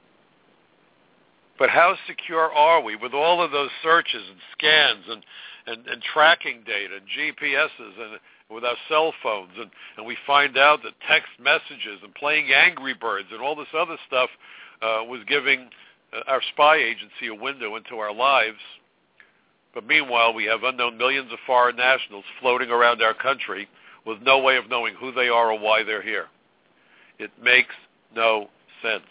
Speaker 1: But how secure are we with all of those searches and scans and, and, and tracking data and G P S's and with our cell phones, and, and we find out that text messages and playing Angry Birds and all this other stuff uh, was giving uh, our spy agency a window into our lives. But meanwhile, we have unknown millions of foreign nationals floating around our country with no way of knowing who they are or why they're here. It makes no sense.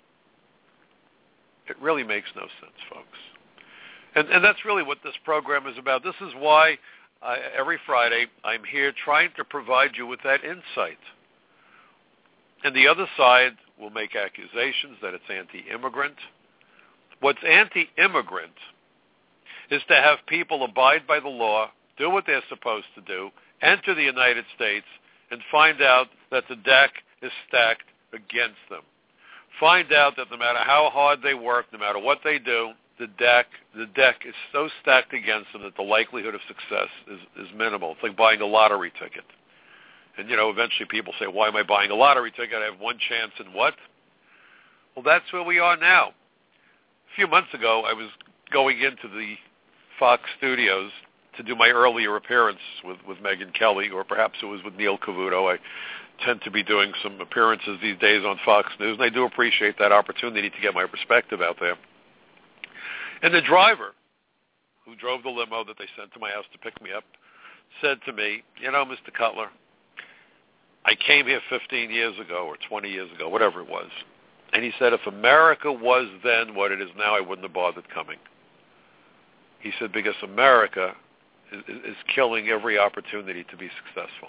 Speaker 1: It really makes no sense, folks. And, and that's really what this program is about. This is why I, every Friday I'm here trying to provide you with that insight. And the other side will make accusations that it's anti-immigrant. What's anti-immigrant is to have people abide by the law, do what they're supposed to do, enter the United States, and find out that the deck is stacked against them. Find out that no matter how hard they work, no matter what they do, the deck the deck is so stacked against them that the likelihood of success is, is minimal. It's like buying a lottery ticket. And, you know, eventually people say, why am I buying a lottery ticket? I have one chance in what? Well, that's where we are now. A few months ago, I was going into the Fox studios to do my earlier appearance with, with Megyn Kelly, or perhaps it was with Neil Cavuto. I tend to be doing some appearances these days on Fox News, and I do appreciate that opportunity to get my perspective out there. And the driver, who drove the limo that they sent to my house to pick me up, said to me, you know, Mister Cutler, I came here fifteen years ago or twenty years ago, whatever it was. And he said, if America was then what it is now, I wouldn't have bothered coming. He said, because America is, is killing every opportunity to be successful.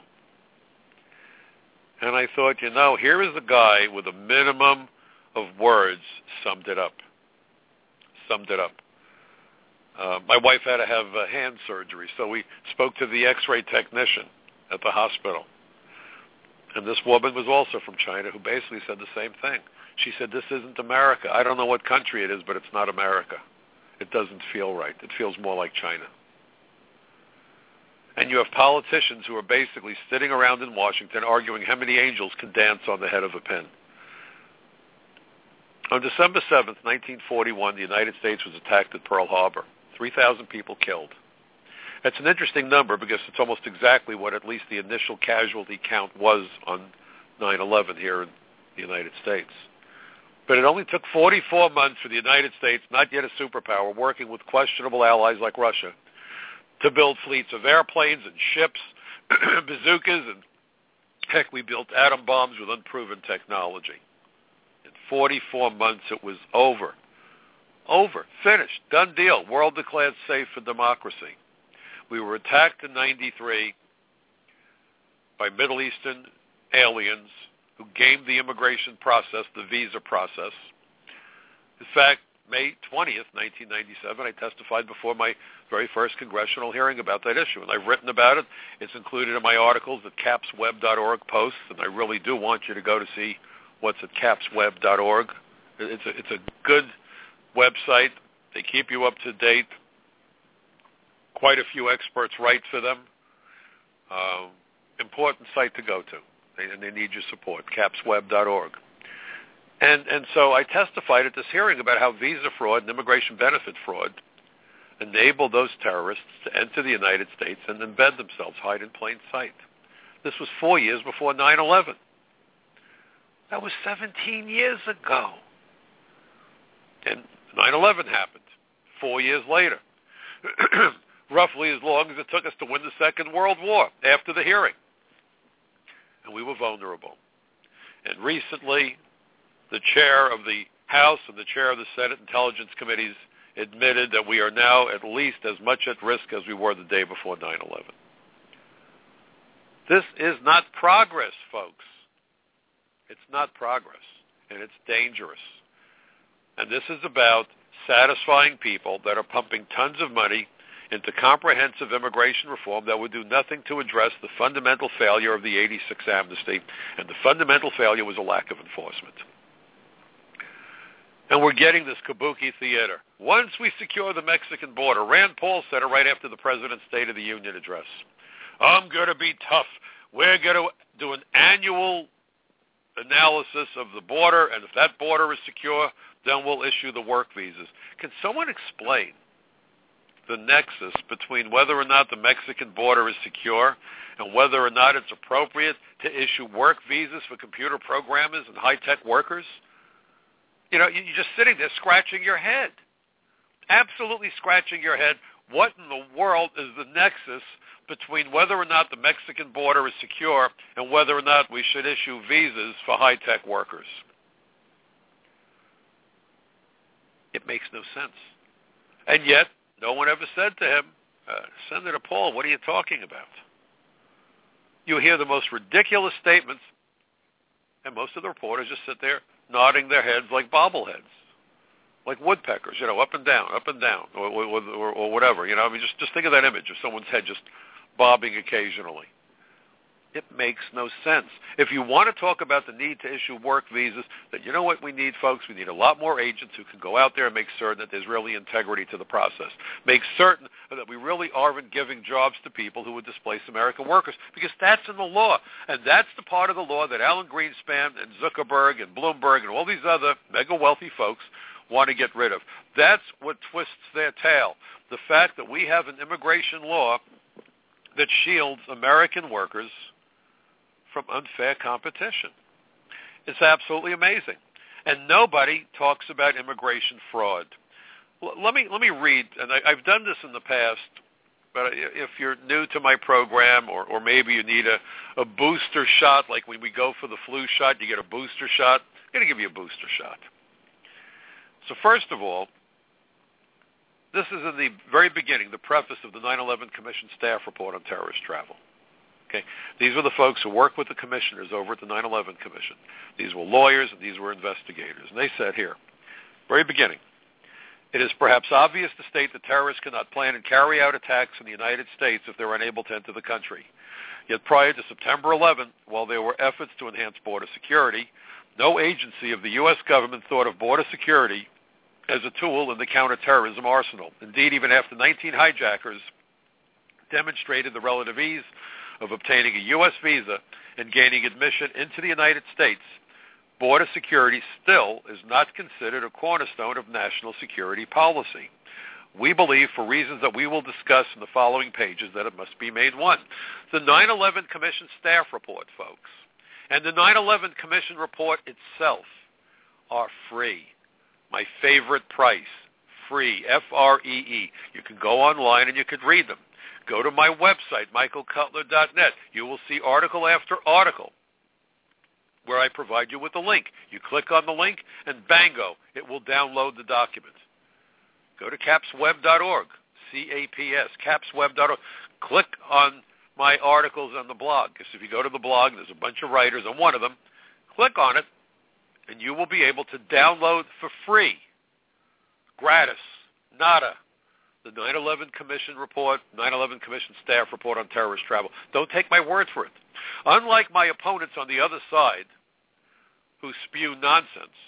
Speaker 1: And I thought, you know, here is a guy with a minimum of words summed it up. Summed it up. Uh, my wife had to have uh, hand surgery, so we spoke to the x-ray technician at the hospital. And this woman was also from China who basically said the same thing. She said, this isn't America. I don't know what country it is, but it's not America. It doesn't feel right. It feels more like China. And you have politicians who are basically sitting around in Washington arguing how many angels can dance on the head of a pin. On December seventh, nineteen forty-one, the United States was attacked at Pearl Harbor. three thousand people killed. That's an interesting number because it's almost exactly what at least the initial casualty count was on nine eleven here in the United States. But it only took forty-four months for the United States, not yet a superpower, working with questionable allies like Russia, to build fleets of airplanes and ships, bazookas, and heck, we built atom bombs with unproven technology. In forty-four months, it was over. Over. Finished. Done deal. World declared safe for democracy. We were attacked in ninety-three by Middle Eastern aliens who gamed the immigration process, the visa process. In fact, May twentieth, nineteen ninety-seven, I testified before my very first congressional hearing about that issue, and I've written about it. It's included in my articles at caps web dot org posts, and I really do want you to go to see what's at caps web dot org. It's a, it's a good website. They keep you up to date. Quite a few experts write for them. Uh, important site to go to, and they need your support, caps web dot org. And and so I testified at this hearing about how visa fraud and immigration benefit fraud enabled those terrorists to enter the United States and embed themselves, hide in plain sight. This was four years before nine eleven. That was seventeen years ago. And nine eleven happened four years later. Roughly as long as it took us to win the Second World War after the hearing. And we were vulnerable. And recently, the chair of the House and the chair of the Senate Intelligence Committees admitted that we are now at least as much at risk as we were the day before nine eleven. This is not progress, folks. It's not progress, and it's dangerous. And this is about satisfying people that are pumping tons of money into comprehensive immigration reform that would do nothing to address the fundamental failure of the eighty-six amnesty, and the fundamental failure was a lack of enforcement. And we're getting this kabuki theater. Once we secure the Mexican border, Rand Paul said it right after the President's State of the Union address. I'm going to be tough. We're going to do an annual analysis of the border, and if that border is secure, then we'll issue the work visas. Can someone explain the nexus between whether or not the Mexican border is secure and whether or not it's appropriate to issue work visas for computer programmers and high-tech workers? You know, you're just sitting there scratching your head, absolutely scratching your head. What in the world is the nexus between whether or not the Mexican border is secure and whether or not we should issue visas for high-tech workers? It makes no sense. And yet, no one ever said to him, uh, Senator Paul, what are you talking about? You hear the most ridiculous statements, and most of the reporters just sit there nodding their heads like bobbleheads. like woodpeckers, you know, up and down, up and down, or, or, or, or whatever. You know, I mean, just just think of that image of someone's head just bobbing occasionally. It makes no sense. If you want to talk about the need to issue work visas, then you know what we need, folks? We need a lot more agents who can go out there and make certain that there's really integrity to the process. Make certain that we really aren't giving jobs to people who would displace American workers, because that's in the law. And that's the part of the law that Alan Greenspan and Zuckerberg and Bloomberg and all these other mega wealthy folks want to get rid of. That's what twists their tail. The fact that we have an immigration law that shields American workers from unfair competition. It's absolutely amazing. And nobody talks about immigration fraud. L- let me let me read, and I, I've done this in the past, but if you're new to my program, or, or maybe you need a, a booster shot, like when we go for the flu shot, you get a booster shot, I'm going to give you a booster shot. So first of all, this is in the very beginning, the preface of the nine eleven Commission staff report on terrorist travel. Okay, these were the folks who worked with the commissioners over at the nine eleven Commission. These were lawyers and these were investigators. And they said here, very beginning, it is perhaps obvious to state that terrorists cannot plan and carry out attacks in the United States if they're unable to enter the country. Yet prior to September eleventh, while there were efforts to enhance border security, no agency of the U S government thought of border security as a tool in the counterterrorism arsenal. Indeed, even after nineteen hijackers demonstrated the relative ease of obtaining a U S visa and gaining admission into the United States, border security still is not considered a cornerstone of national security policy. We believe, for reasons that we will discuss in the following pages, that it must be made one. The nine eleven Commission staff report, folks, and the nine eleven Commission report itself are free. My favorite price, free, F R E E. You can go online and you can read them. Go to my website, michael cutler dot net. You will see article after article where I provide you with a link. You click on the link, and bango, it will download the document. Go to caps web dot org, C A P S, caps web dot org. Click on my articles on the blog, because if you go to the blog, there's a bunch of writers on one of them. Click on it, and you will be able to download for free, gratis, nada, the nine eleven Commission report, nine eleven Commission staff report on terrorist travel. Don't take my word for it. Unlike my opponents on the other side who spew nonsense,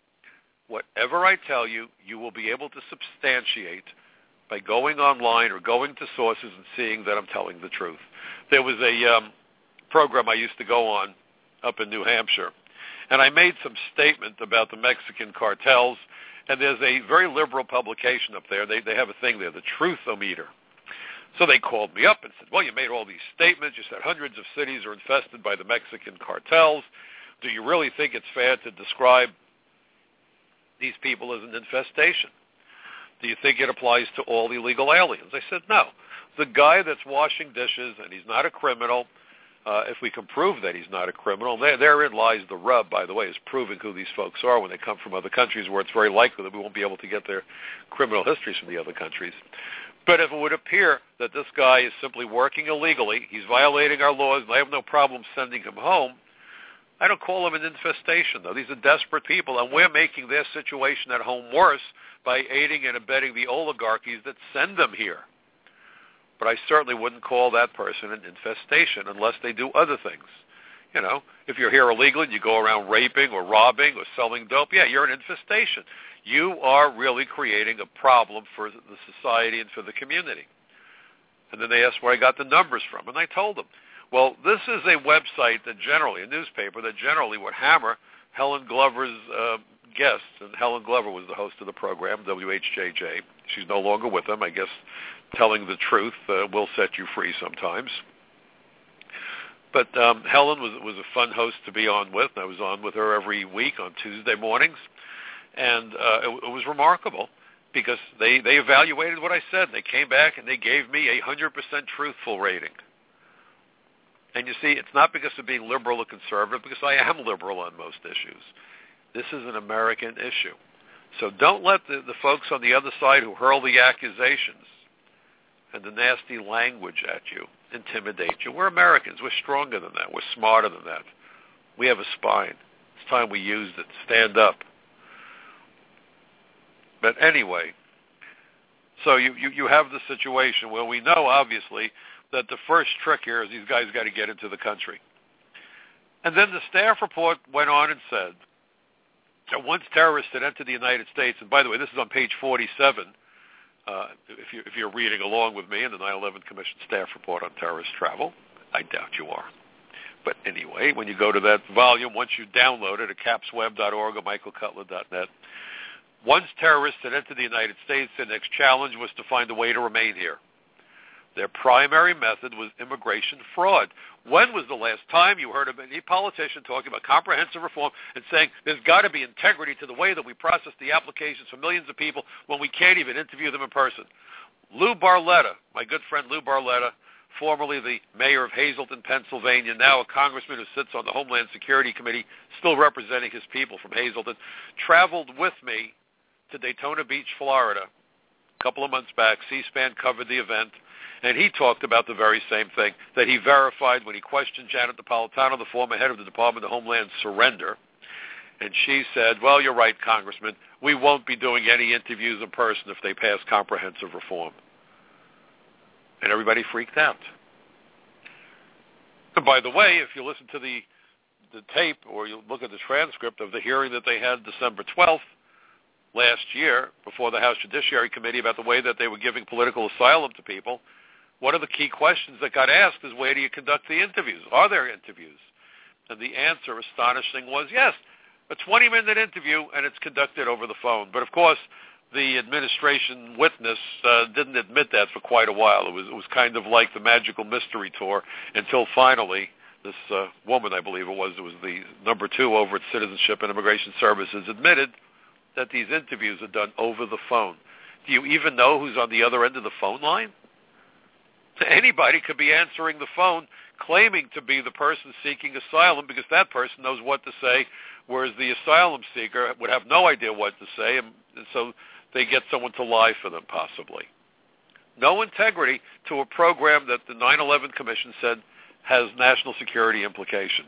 Speaker 1: whatever I tell you, you will be able to substantiate by going online or going to sources and seeing that I'm telling the truth. There was a um, program I used to go on up in New Hampshire, and I made some statement about the Mexican cartels. And there's a very liberal publication up there. They they have a thing there, the Truth-O-Meter. So they called me up and said, well, you made all these statements. You said hundreds of cities are infested by the Mexican cartels. Do you really think it's fair to describe these people as an infestation? Do you think it applies to all illegal aliens? I said, no. The guy that's washing dishes, and he's not a criminal, Uh, if we can prove that he's not a criminal, there, therein lies the rub, by the way, is proving who these folks are when they come from other countries where it's very likely that we won't be able to get their criminal histories from the other countries. But if it would appear that this guy is simply working illegally, he's violating our laws, and I have no problem sending him home, I don't call him an infestation, though. These are desperate people, and we're making their situation at home worse by aiding and abetting the oligarchies that send them here. But I certainly wouldn't call that person an infestation unless they do other things. You know, if you're here illegally and you go around raping or robbing or selling dope, yeah, you're an infestation. You are really creating a problem for the society and for the community. And then they asked where I got the numbers from, and I told them. Well, this is a website that generally, a newspaper that generally would hammer Helen Glover's uh, guests, and Helen Glover was the host of the program, W H J J. She's no longer with them. I guess telling the truth uh, will set you free sometimes. But um, Helen was was a fun host to be on with. I was on with her every week on Tuesday mornings, and uh, it, it was remarkable because they, they evaluated what I said. They came back and they gave me a one hundred percent truthful rating. And you see, it's not because of being liberal or conservative, because I am liberal on most issues. This is an American issue. So don't let the, the folks on the other side who hurl the accusations and the nasty language at you intimidate you. We're Americans. We're stronger than that. We're smarter than that. We have a spine. It's time we used it. Stand up. But anyway, so you, you, you have the situation where we know, obviously, that the first trick here is these guys got to get into the country. And then the staff report went on and said that once terrorists had entered the United States, and by the way, this is on page forty-seven, uh, if, you, if you're reading along with me in the nine eleven Commission staff report on terrorist travel, I doubt you are. But anyway, when you go to that volume, once you download it at caps web dot org or michael cutler dot net, once terrorists had entered the United States, their next challenge was to find a way to remain here. Their primary method was immigration fraud. When was the last time you heard of any politician talking about comprehensive reform and saying there's got to be integrity to the way that we process the applications for millions of people when we can't even interview them in person? Lou Barletta, my good friend Lou Barletta, formerly the mayor of Hazleton, Pennsylvania, now a congressman who sits on the Homeland Security Committee, still representing his people from Hazleton, traveled with me to Daytona Beach, Florida, a couple of months back. C-SPAN covered the event, and he talked about the very same thing that he verified when he questioned Janet Napolitano, the former head of the Department of Homeland Surrender. And she said, well, you're right, Congressman. We won't be doing any interviews in person if they pass comprehensive reform. And everybody freaked out. And by the way, if you listen to the, the tape or you look at the transcript of the hearing that they had December twelfth, last year before the House Judiciary Committee about the way that they were giving political asylum to people, one of the key questions that got asked is, where do you conduct the interviews? Are there interviews? And the answer, astonishing, was yes, a twenty-minute interview, and it's conducted over the phone. But, of course, the administration witness uh, didn't admit that for quite a while. It was, it was kind of like the magical mystery tour until finally this uh, woman, I believe it was, it was the number two over at Citizenship and Immigration Services, admitted that these interviews are done over the phone. Do you even know who's on the other end of the phone line? Anybody could be answering the phone claiming to be the person seeking asylum because that person knows what to say, whereas the asylum seeker would have no idea what to say, and so they get someone to lie for them, possibly. No integrity to a program that the nine eleven Commission said has national security implications.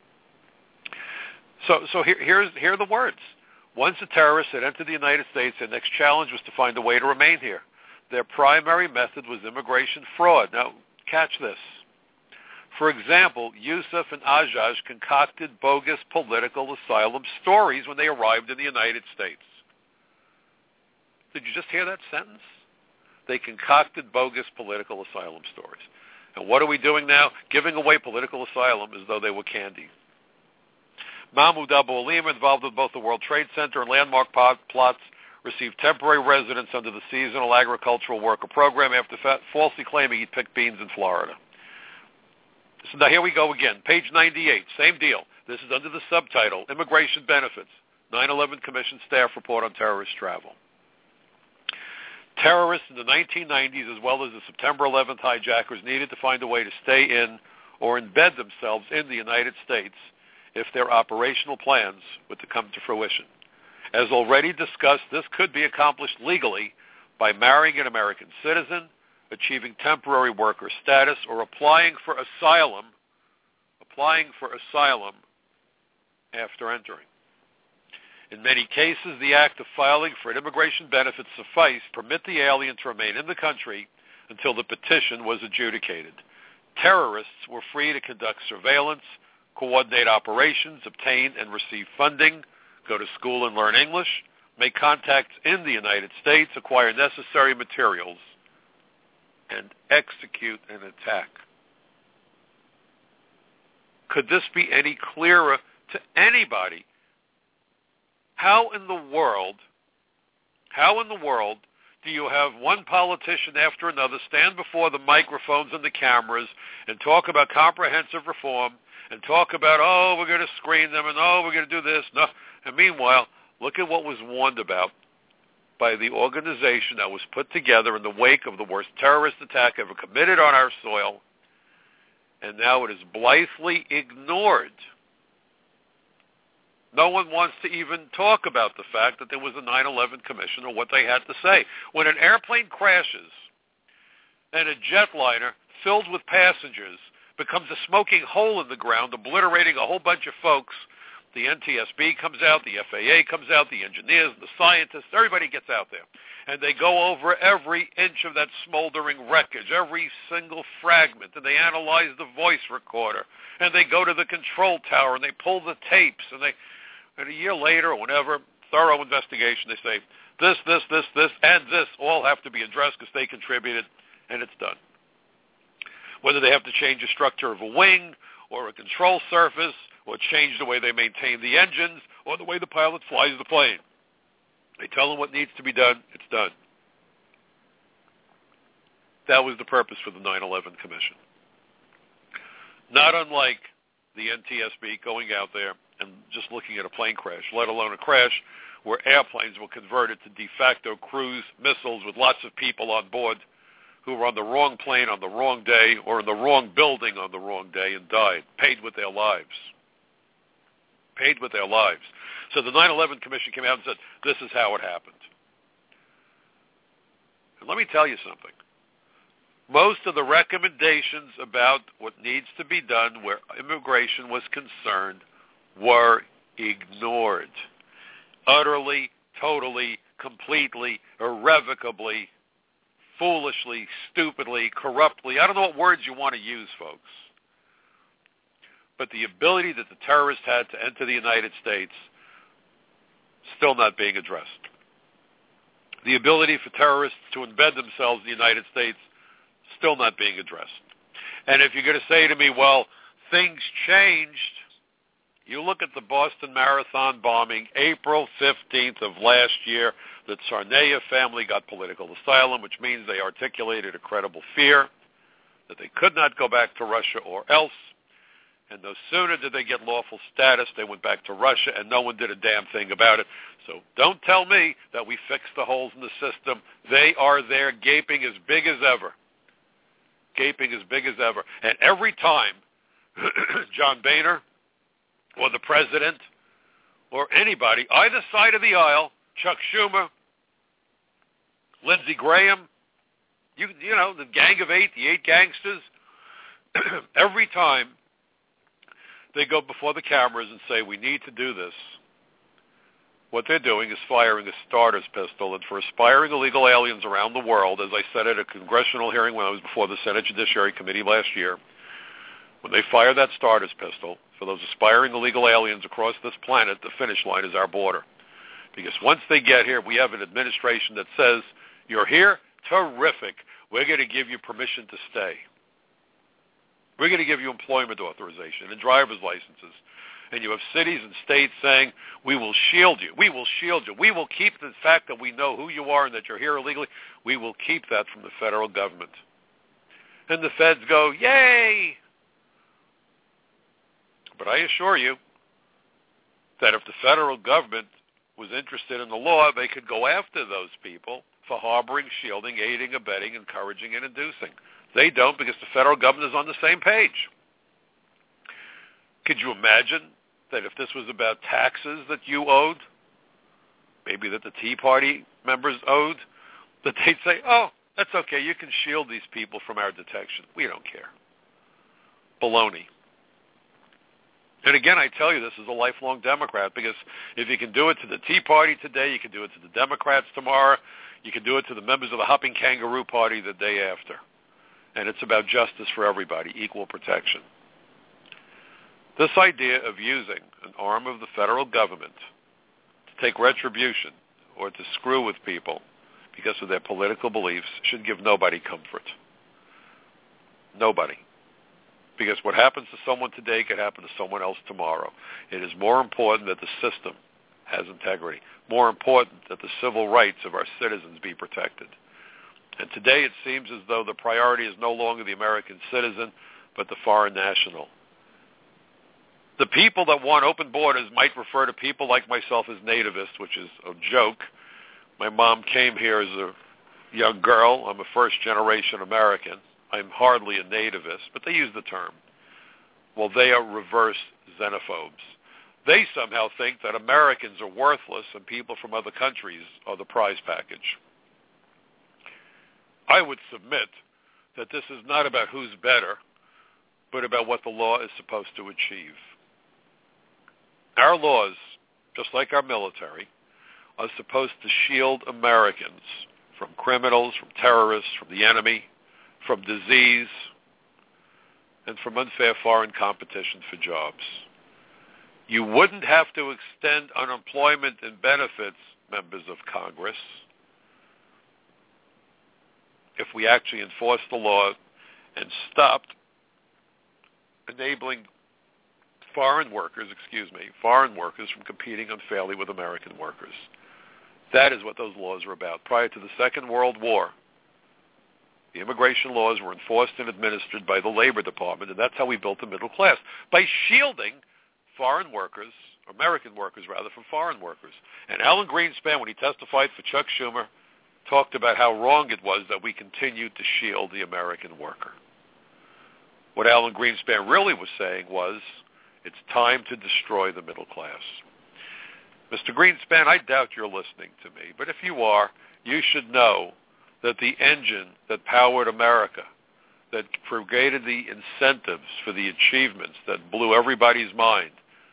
Speaker 1: So, so here, here's, here are the words. Once the terrorists had entered the United States, their next challenge was to find a way to remain here. Their primary method was immigration fraud. Now, catch this. For example, Yusuf and Ajaj concocted bogus political asylum stories when they arrived in the United States. Did you just hear that sentence? They concocted bogus political asylum stories. And what are we doing now? Giving away political asylum as though they were candy. Mahmoud Abu Alima, involved with both the World Trade Center and landmark plots, received temporary residence under the Seasonal Agricultural Worker Program after fa- falsely claiming he'd picked beans in Florida. So now here we go again. Page ninety-eight, same deal. This is under the subtitle, Immigration Benefits, nine eleven Commission Staff Report on Terrorist Travel. Terrorists in the nineteen nineties as well as the September eleventh hijackers needed to find a way to stay in or embed themselves in the United States if their operational plans were to come to fruition. As already discussed, this could be accomplished legally by marrying an American citizen, achieving temporary worker status, or applying for asylum, applying for asylum after entering. In many cases, the act of filing for an immigration benefit sufficed to permit the alien to remain in the country until the petition was adjudicated. Terrorists were free to conduct surveillance, coordinate operations, obtain and receive funding, go to school and learn English, make contacts in the United States, acquire necessary materials, and execute an attack. Could this be any clearer to anybody? How in the world, how in the world do you have one politician after another stand before the microphones and the cameras and talk about comprehensive reform and talk about, oh, we're going to screen them and, oh, we're going to do this. No. And meanwhile, look at what was warned about by the organization that was put together in the wake of the worst terrorist attack ever committed on our soil, and now it is blithely ignored. No one wants to even talk about the fact that there was a nine eleven Commission or what they had to say. When an airplane crashes and a jetliner filled with passengers becomes a smoking hole in the ground, obliterating a whole bunch of folks, The N T S B comes out, the F A A comes out, the engineers, the scientists, everybody gets out there. And they go over every inch of that smoldering wreckage, every single fragment, and they analyze the voice recorder. And they go to the control tower, and they pull the tapes, and they, and a year later or whenever, thorough investigation, they say, this, this, this, this, and this all have to be addressed because they contributed, and it's done. Whether they have to change the structure of a wing or a control surface or change the way they maintain the engines or the way the pilot flies the plane. They tell them what needs to be done, it's done. That was the purpose for the nine eleven Commission. Not unlike the N T S B going out there and just looking at a plane crash, let alone a crash where airplanes were converted to de facto cruise missiles with lots of people on board who were on the wrong plane on the wrong day or in the wrong building on the wrong day and died, paid with their lives. Paid with their lives. So the nine eleven Commission came out and said, this is how it happened. And let me tell you something. Most of the recommendations about what needs to be done where immigration was concerned were ignored. Utterly, totally, completely, irrevocably, foolishly, stupidly, corruptly. I don't know what words you want to use, folks. But the ability that the terrorists had to enter the United States still not being addressed. The ability for terrorists to embed themselves in the United States still not being addressed. And if you're going to say to me, well, things changed, you look at the Boston Marathon bombing, April fifteenth of last year, the Tsarnaev family got political asylum, which means they articulated a credible fear that they could not go back to Russia or else. And no sooner did they get lawful status, they went back to Russia, and no one did a damn thing about it. So don't tell me that we fixed the holes in the system. They are there gaping as big as ever. Gaping as big as ever. And every time John Boehner or the president or anybody, either side of the aisle, Chuck Schumer, Lindsey Graham, you, you know, the Gang of Eight, the eight gangsters, every time they go before the cameras and say, we need to do this, what they're doing is firing a starter's pistol. And for aspiring illegal aliens around the world, as I said at a congressional hearing when I was before the Senate Judiciary Committee last year, when they fire that starter's pistol, for those aspiring illegal aliens across this planet, the finish line is our border. Because once they get here, we have an administration that says, you're here? Terrific. We're going to give you permission to stay. We're going to give you employment authorization and driver's licenses. And you have cities and states saying, we will shield you. We will shield you. We will keep the fact that we know who you are and that you're here illegally. We will keep that from the federal government. And the feds go, yay! But I assure you that if the federal government was interested in the law, they could go after those people for harboring, shielding, aiding, abetting, encouraging, and inducing. They don't because the federal government is on the same page. Could you imagine that if this was about taxes that you owed, maybe that the Tea Party members owed, that they'd say, oh, that's okay, you can shield these people from our detection. We don't care. Baloney. And again, I tell you, this is a lifelong Democrat, because if you can do it to the Tea Party today, you can do it to the Democrats tomorrow, you can do it to the members of the Hopping Kangaroo Party the day after. And it's about justice for everybody, equal protection. This idea of using an arm of the federal government to take retribution or to screw with people because of their political beliefs should give nobody comfort. Nobody. Because what happens to someone today could happen to someone else tomorrow. It is more important that the system has integrity. More important that the civil rights of our citizens be protected. And today it seems as though the priority is no longer the American citizen, but the foreign national. The people that want open borders might refer to people like myself as nativists, which is a joke. My mom came here as a young girl. I'm a first-generation American. I'm hardly a nativist, but they use the term. Well, they are reverse xenophobes. They somehow think that Americans are worthless and people from other countries are the prize package. I would submit that this is not about who's better, but about what the law is supposed to achieve. Our laws, just like our military, are supposed to shield Americans from criminals, from terrorists, from the enemy, from disease, and from unfair foreign competition for jobs. You wouldn't have to extend unemployment and benefits, members of Congress, if we actually enforced the law and stopped enabling foreign workers, excuse me, foreign workers from competing unfairly with American workers. That is what those laws were about. Prior to the Second World War, the immigration laws were enforced and administered by the Labor Department, and that's how we built the middle class, by shielding foreign workers, American workers rather, from foreign workers. And Alan Greenspan, when he testified for Chuck Schumer, talked about how wrong it was that we continued to shield the American worker. What Alan Greenspan really was saying was, it's time to destroy the middle class. Mister Greenspan, I doubt you're listening to me, but if you are, you should know that the engine that powered America, that created the incentives for the achievements that blew everybody's mind,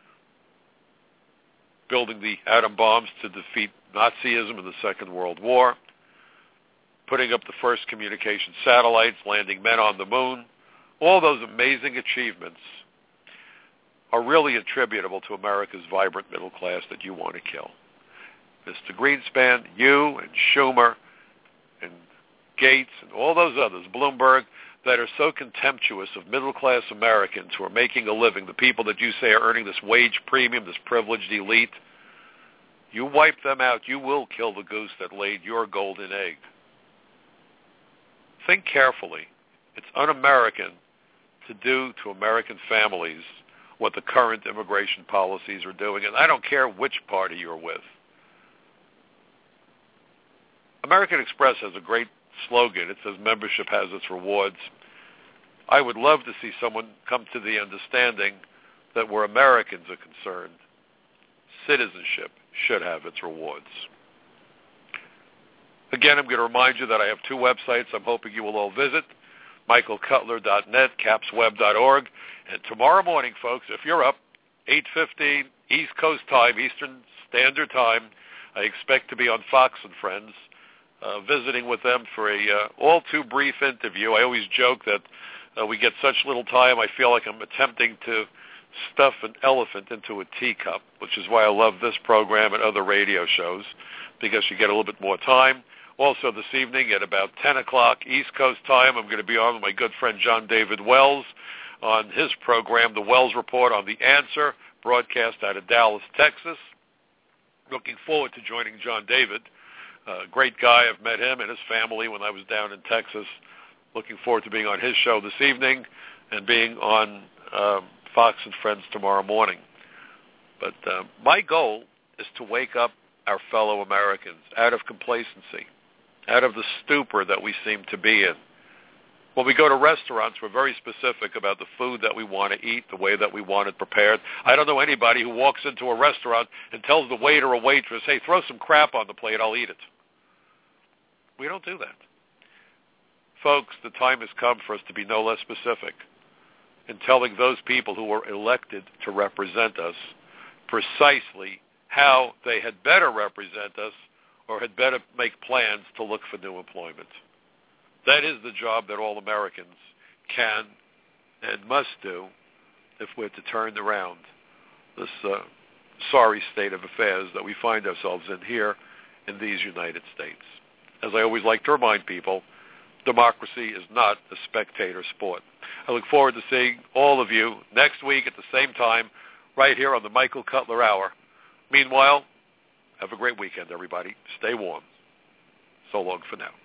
Speaker 1: building the atom bombs to defeat Nazism in the Second World War, putting up the first communication satellites, landing men on the moon, all those amazing achievements are really attributable to America's vibrant middle class that you want to kill. Mister Greenspan, you and Schumer and Gates and all those others, Bloomberg, that are so contemptuous of middle-class Americans who are making a living, the people that you say are earning this wage premium, this privileged elite, you wipe them out, you will kill the goose that laid your golden egg. Think carefully. It's un-American to do to American families what the current immigration policies are doing, and I don't care which party you're with. American Express has a great slogan. It says membership has its rewards. I would love to see someone come to the understanding that where Americans are concerned, citizenship should have its rewards. Again, I'm going to remind you that I have two websites I'm hoping you will all visit, michael cutler dot net, caps web dot org. And tomorrow morning, folks, if you're up, eight fifteen East Coast time, Eastern Standard Time, I expect to be on Fox and Friends, uh, visiting with them for a uh, all-too-brief interview. I always joke that uh, we get such little time, I feel like I'm attempting to stuff an elephant into a teacup, which is why I love this program and other radio shows, because you get a little bit more time. Also this evening at about ten o'clock East Coast time, I'm going to be on with my good friend John David Wells on his program, The Wells Report on The Answer, broadcast out of Dallas, Texas. Looking forward to joining John David. Uh, great guy. I've met him and his family when I was down in Texas. Looking forward to being on his show this evening and being on um, Fox and Friends tomorrow morning. But uh, my goal is to wake up our fellow Americans out of complacency, out of the stupor that we seem to be in. When we go to restaurants, we're very specific about the food that we want to eat, the way that we want it prepared. I don't know anybody who walks into a restaurant and tells the waiter or waitress, hey, throw some crap on the plate, I'll eat it. We don't do that. Folks, the time has come for us to be no less specific in telling those people who were elected to represent us precisely how they had better represent us or had better make plans to look for new employment. That is the job that all Americans can and must do if we're to turn around this uh, sorry state of affairs that we find ourselves in here in these United States. As I always like to remind people, democracy is not a spectator sport. I look forward to seeing all of you next week at the same time right here on the Michael Cutler Hour. Meanwhile, have a great weekend, everybody. Stay warm. So long for now.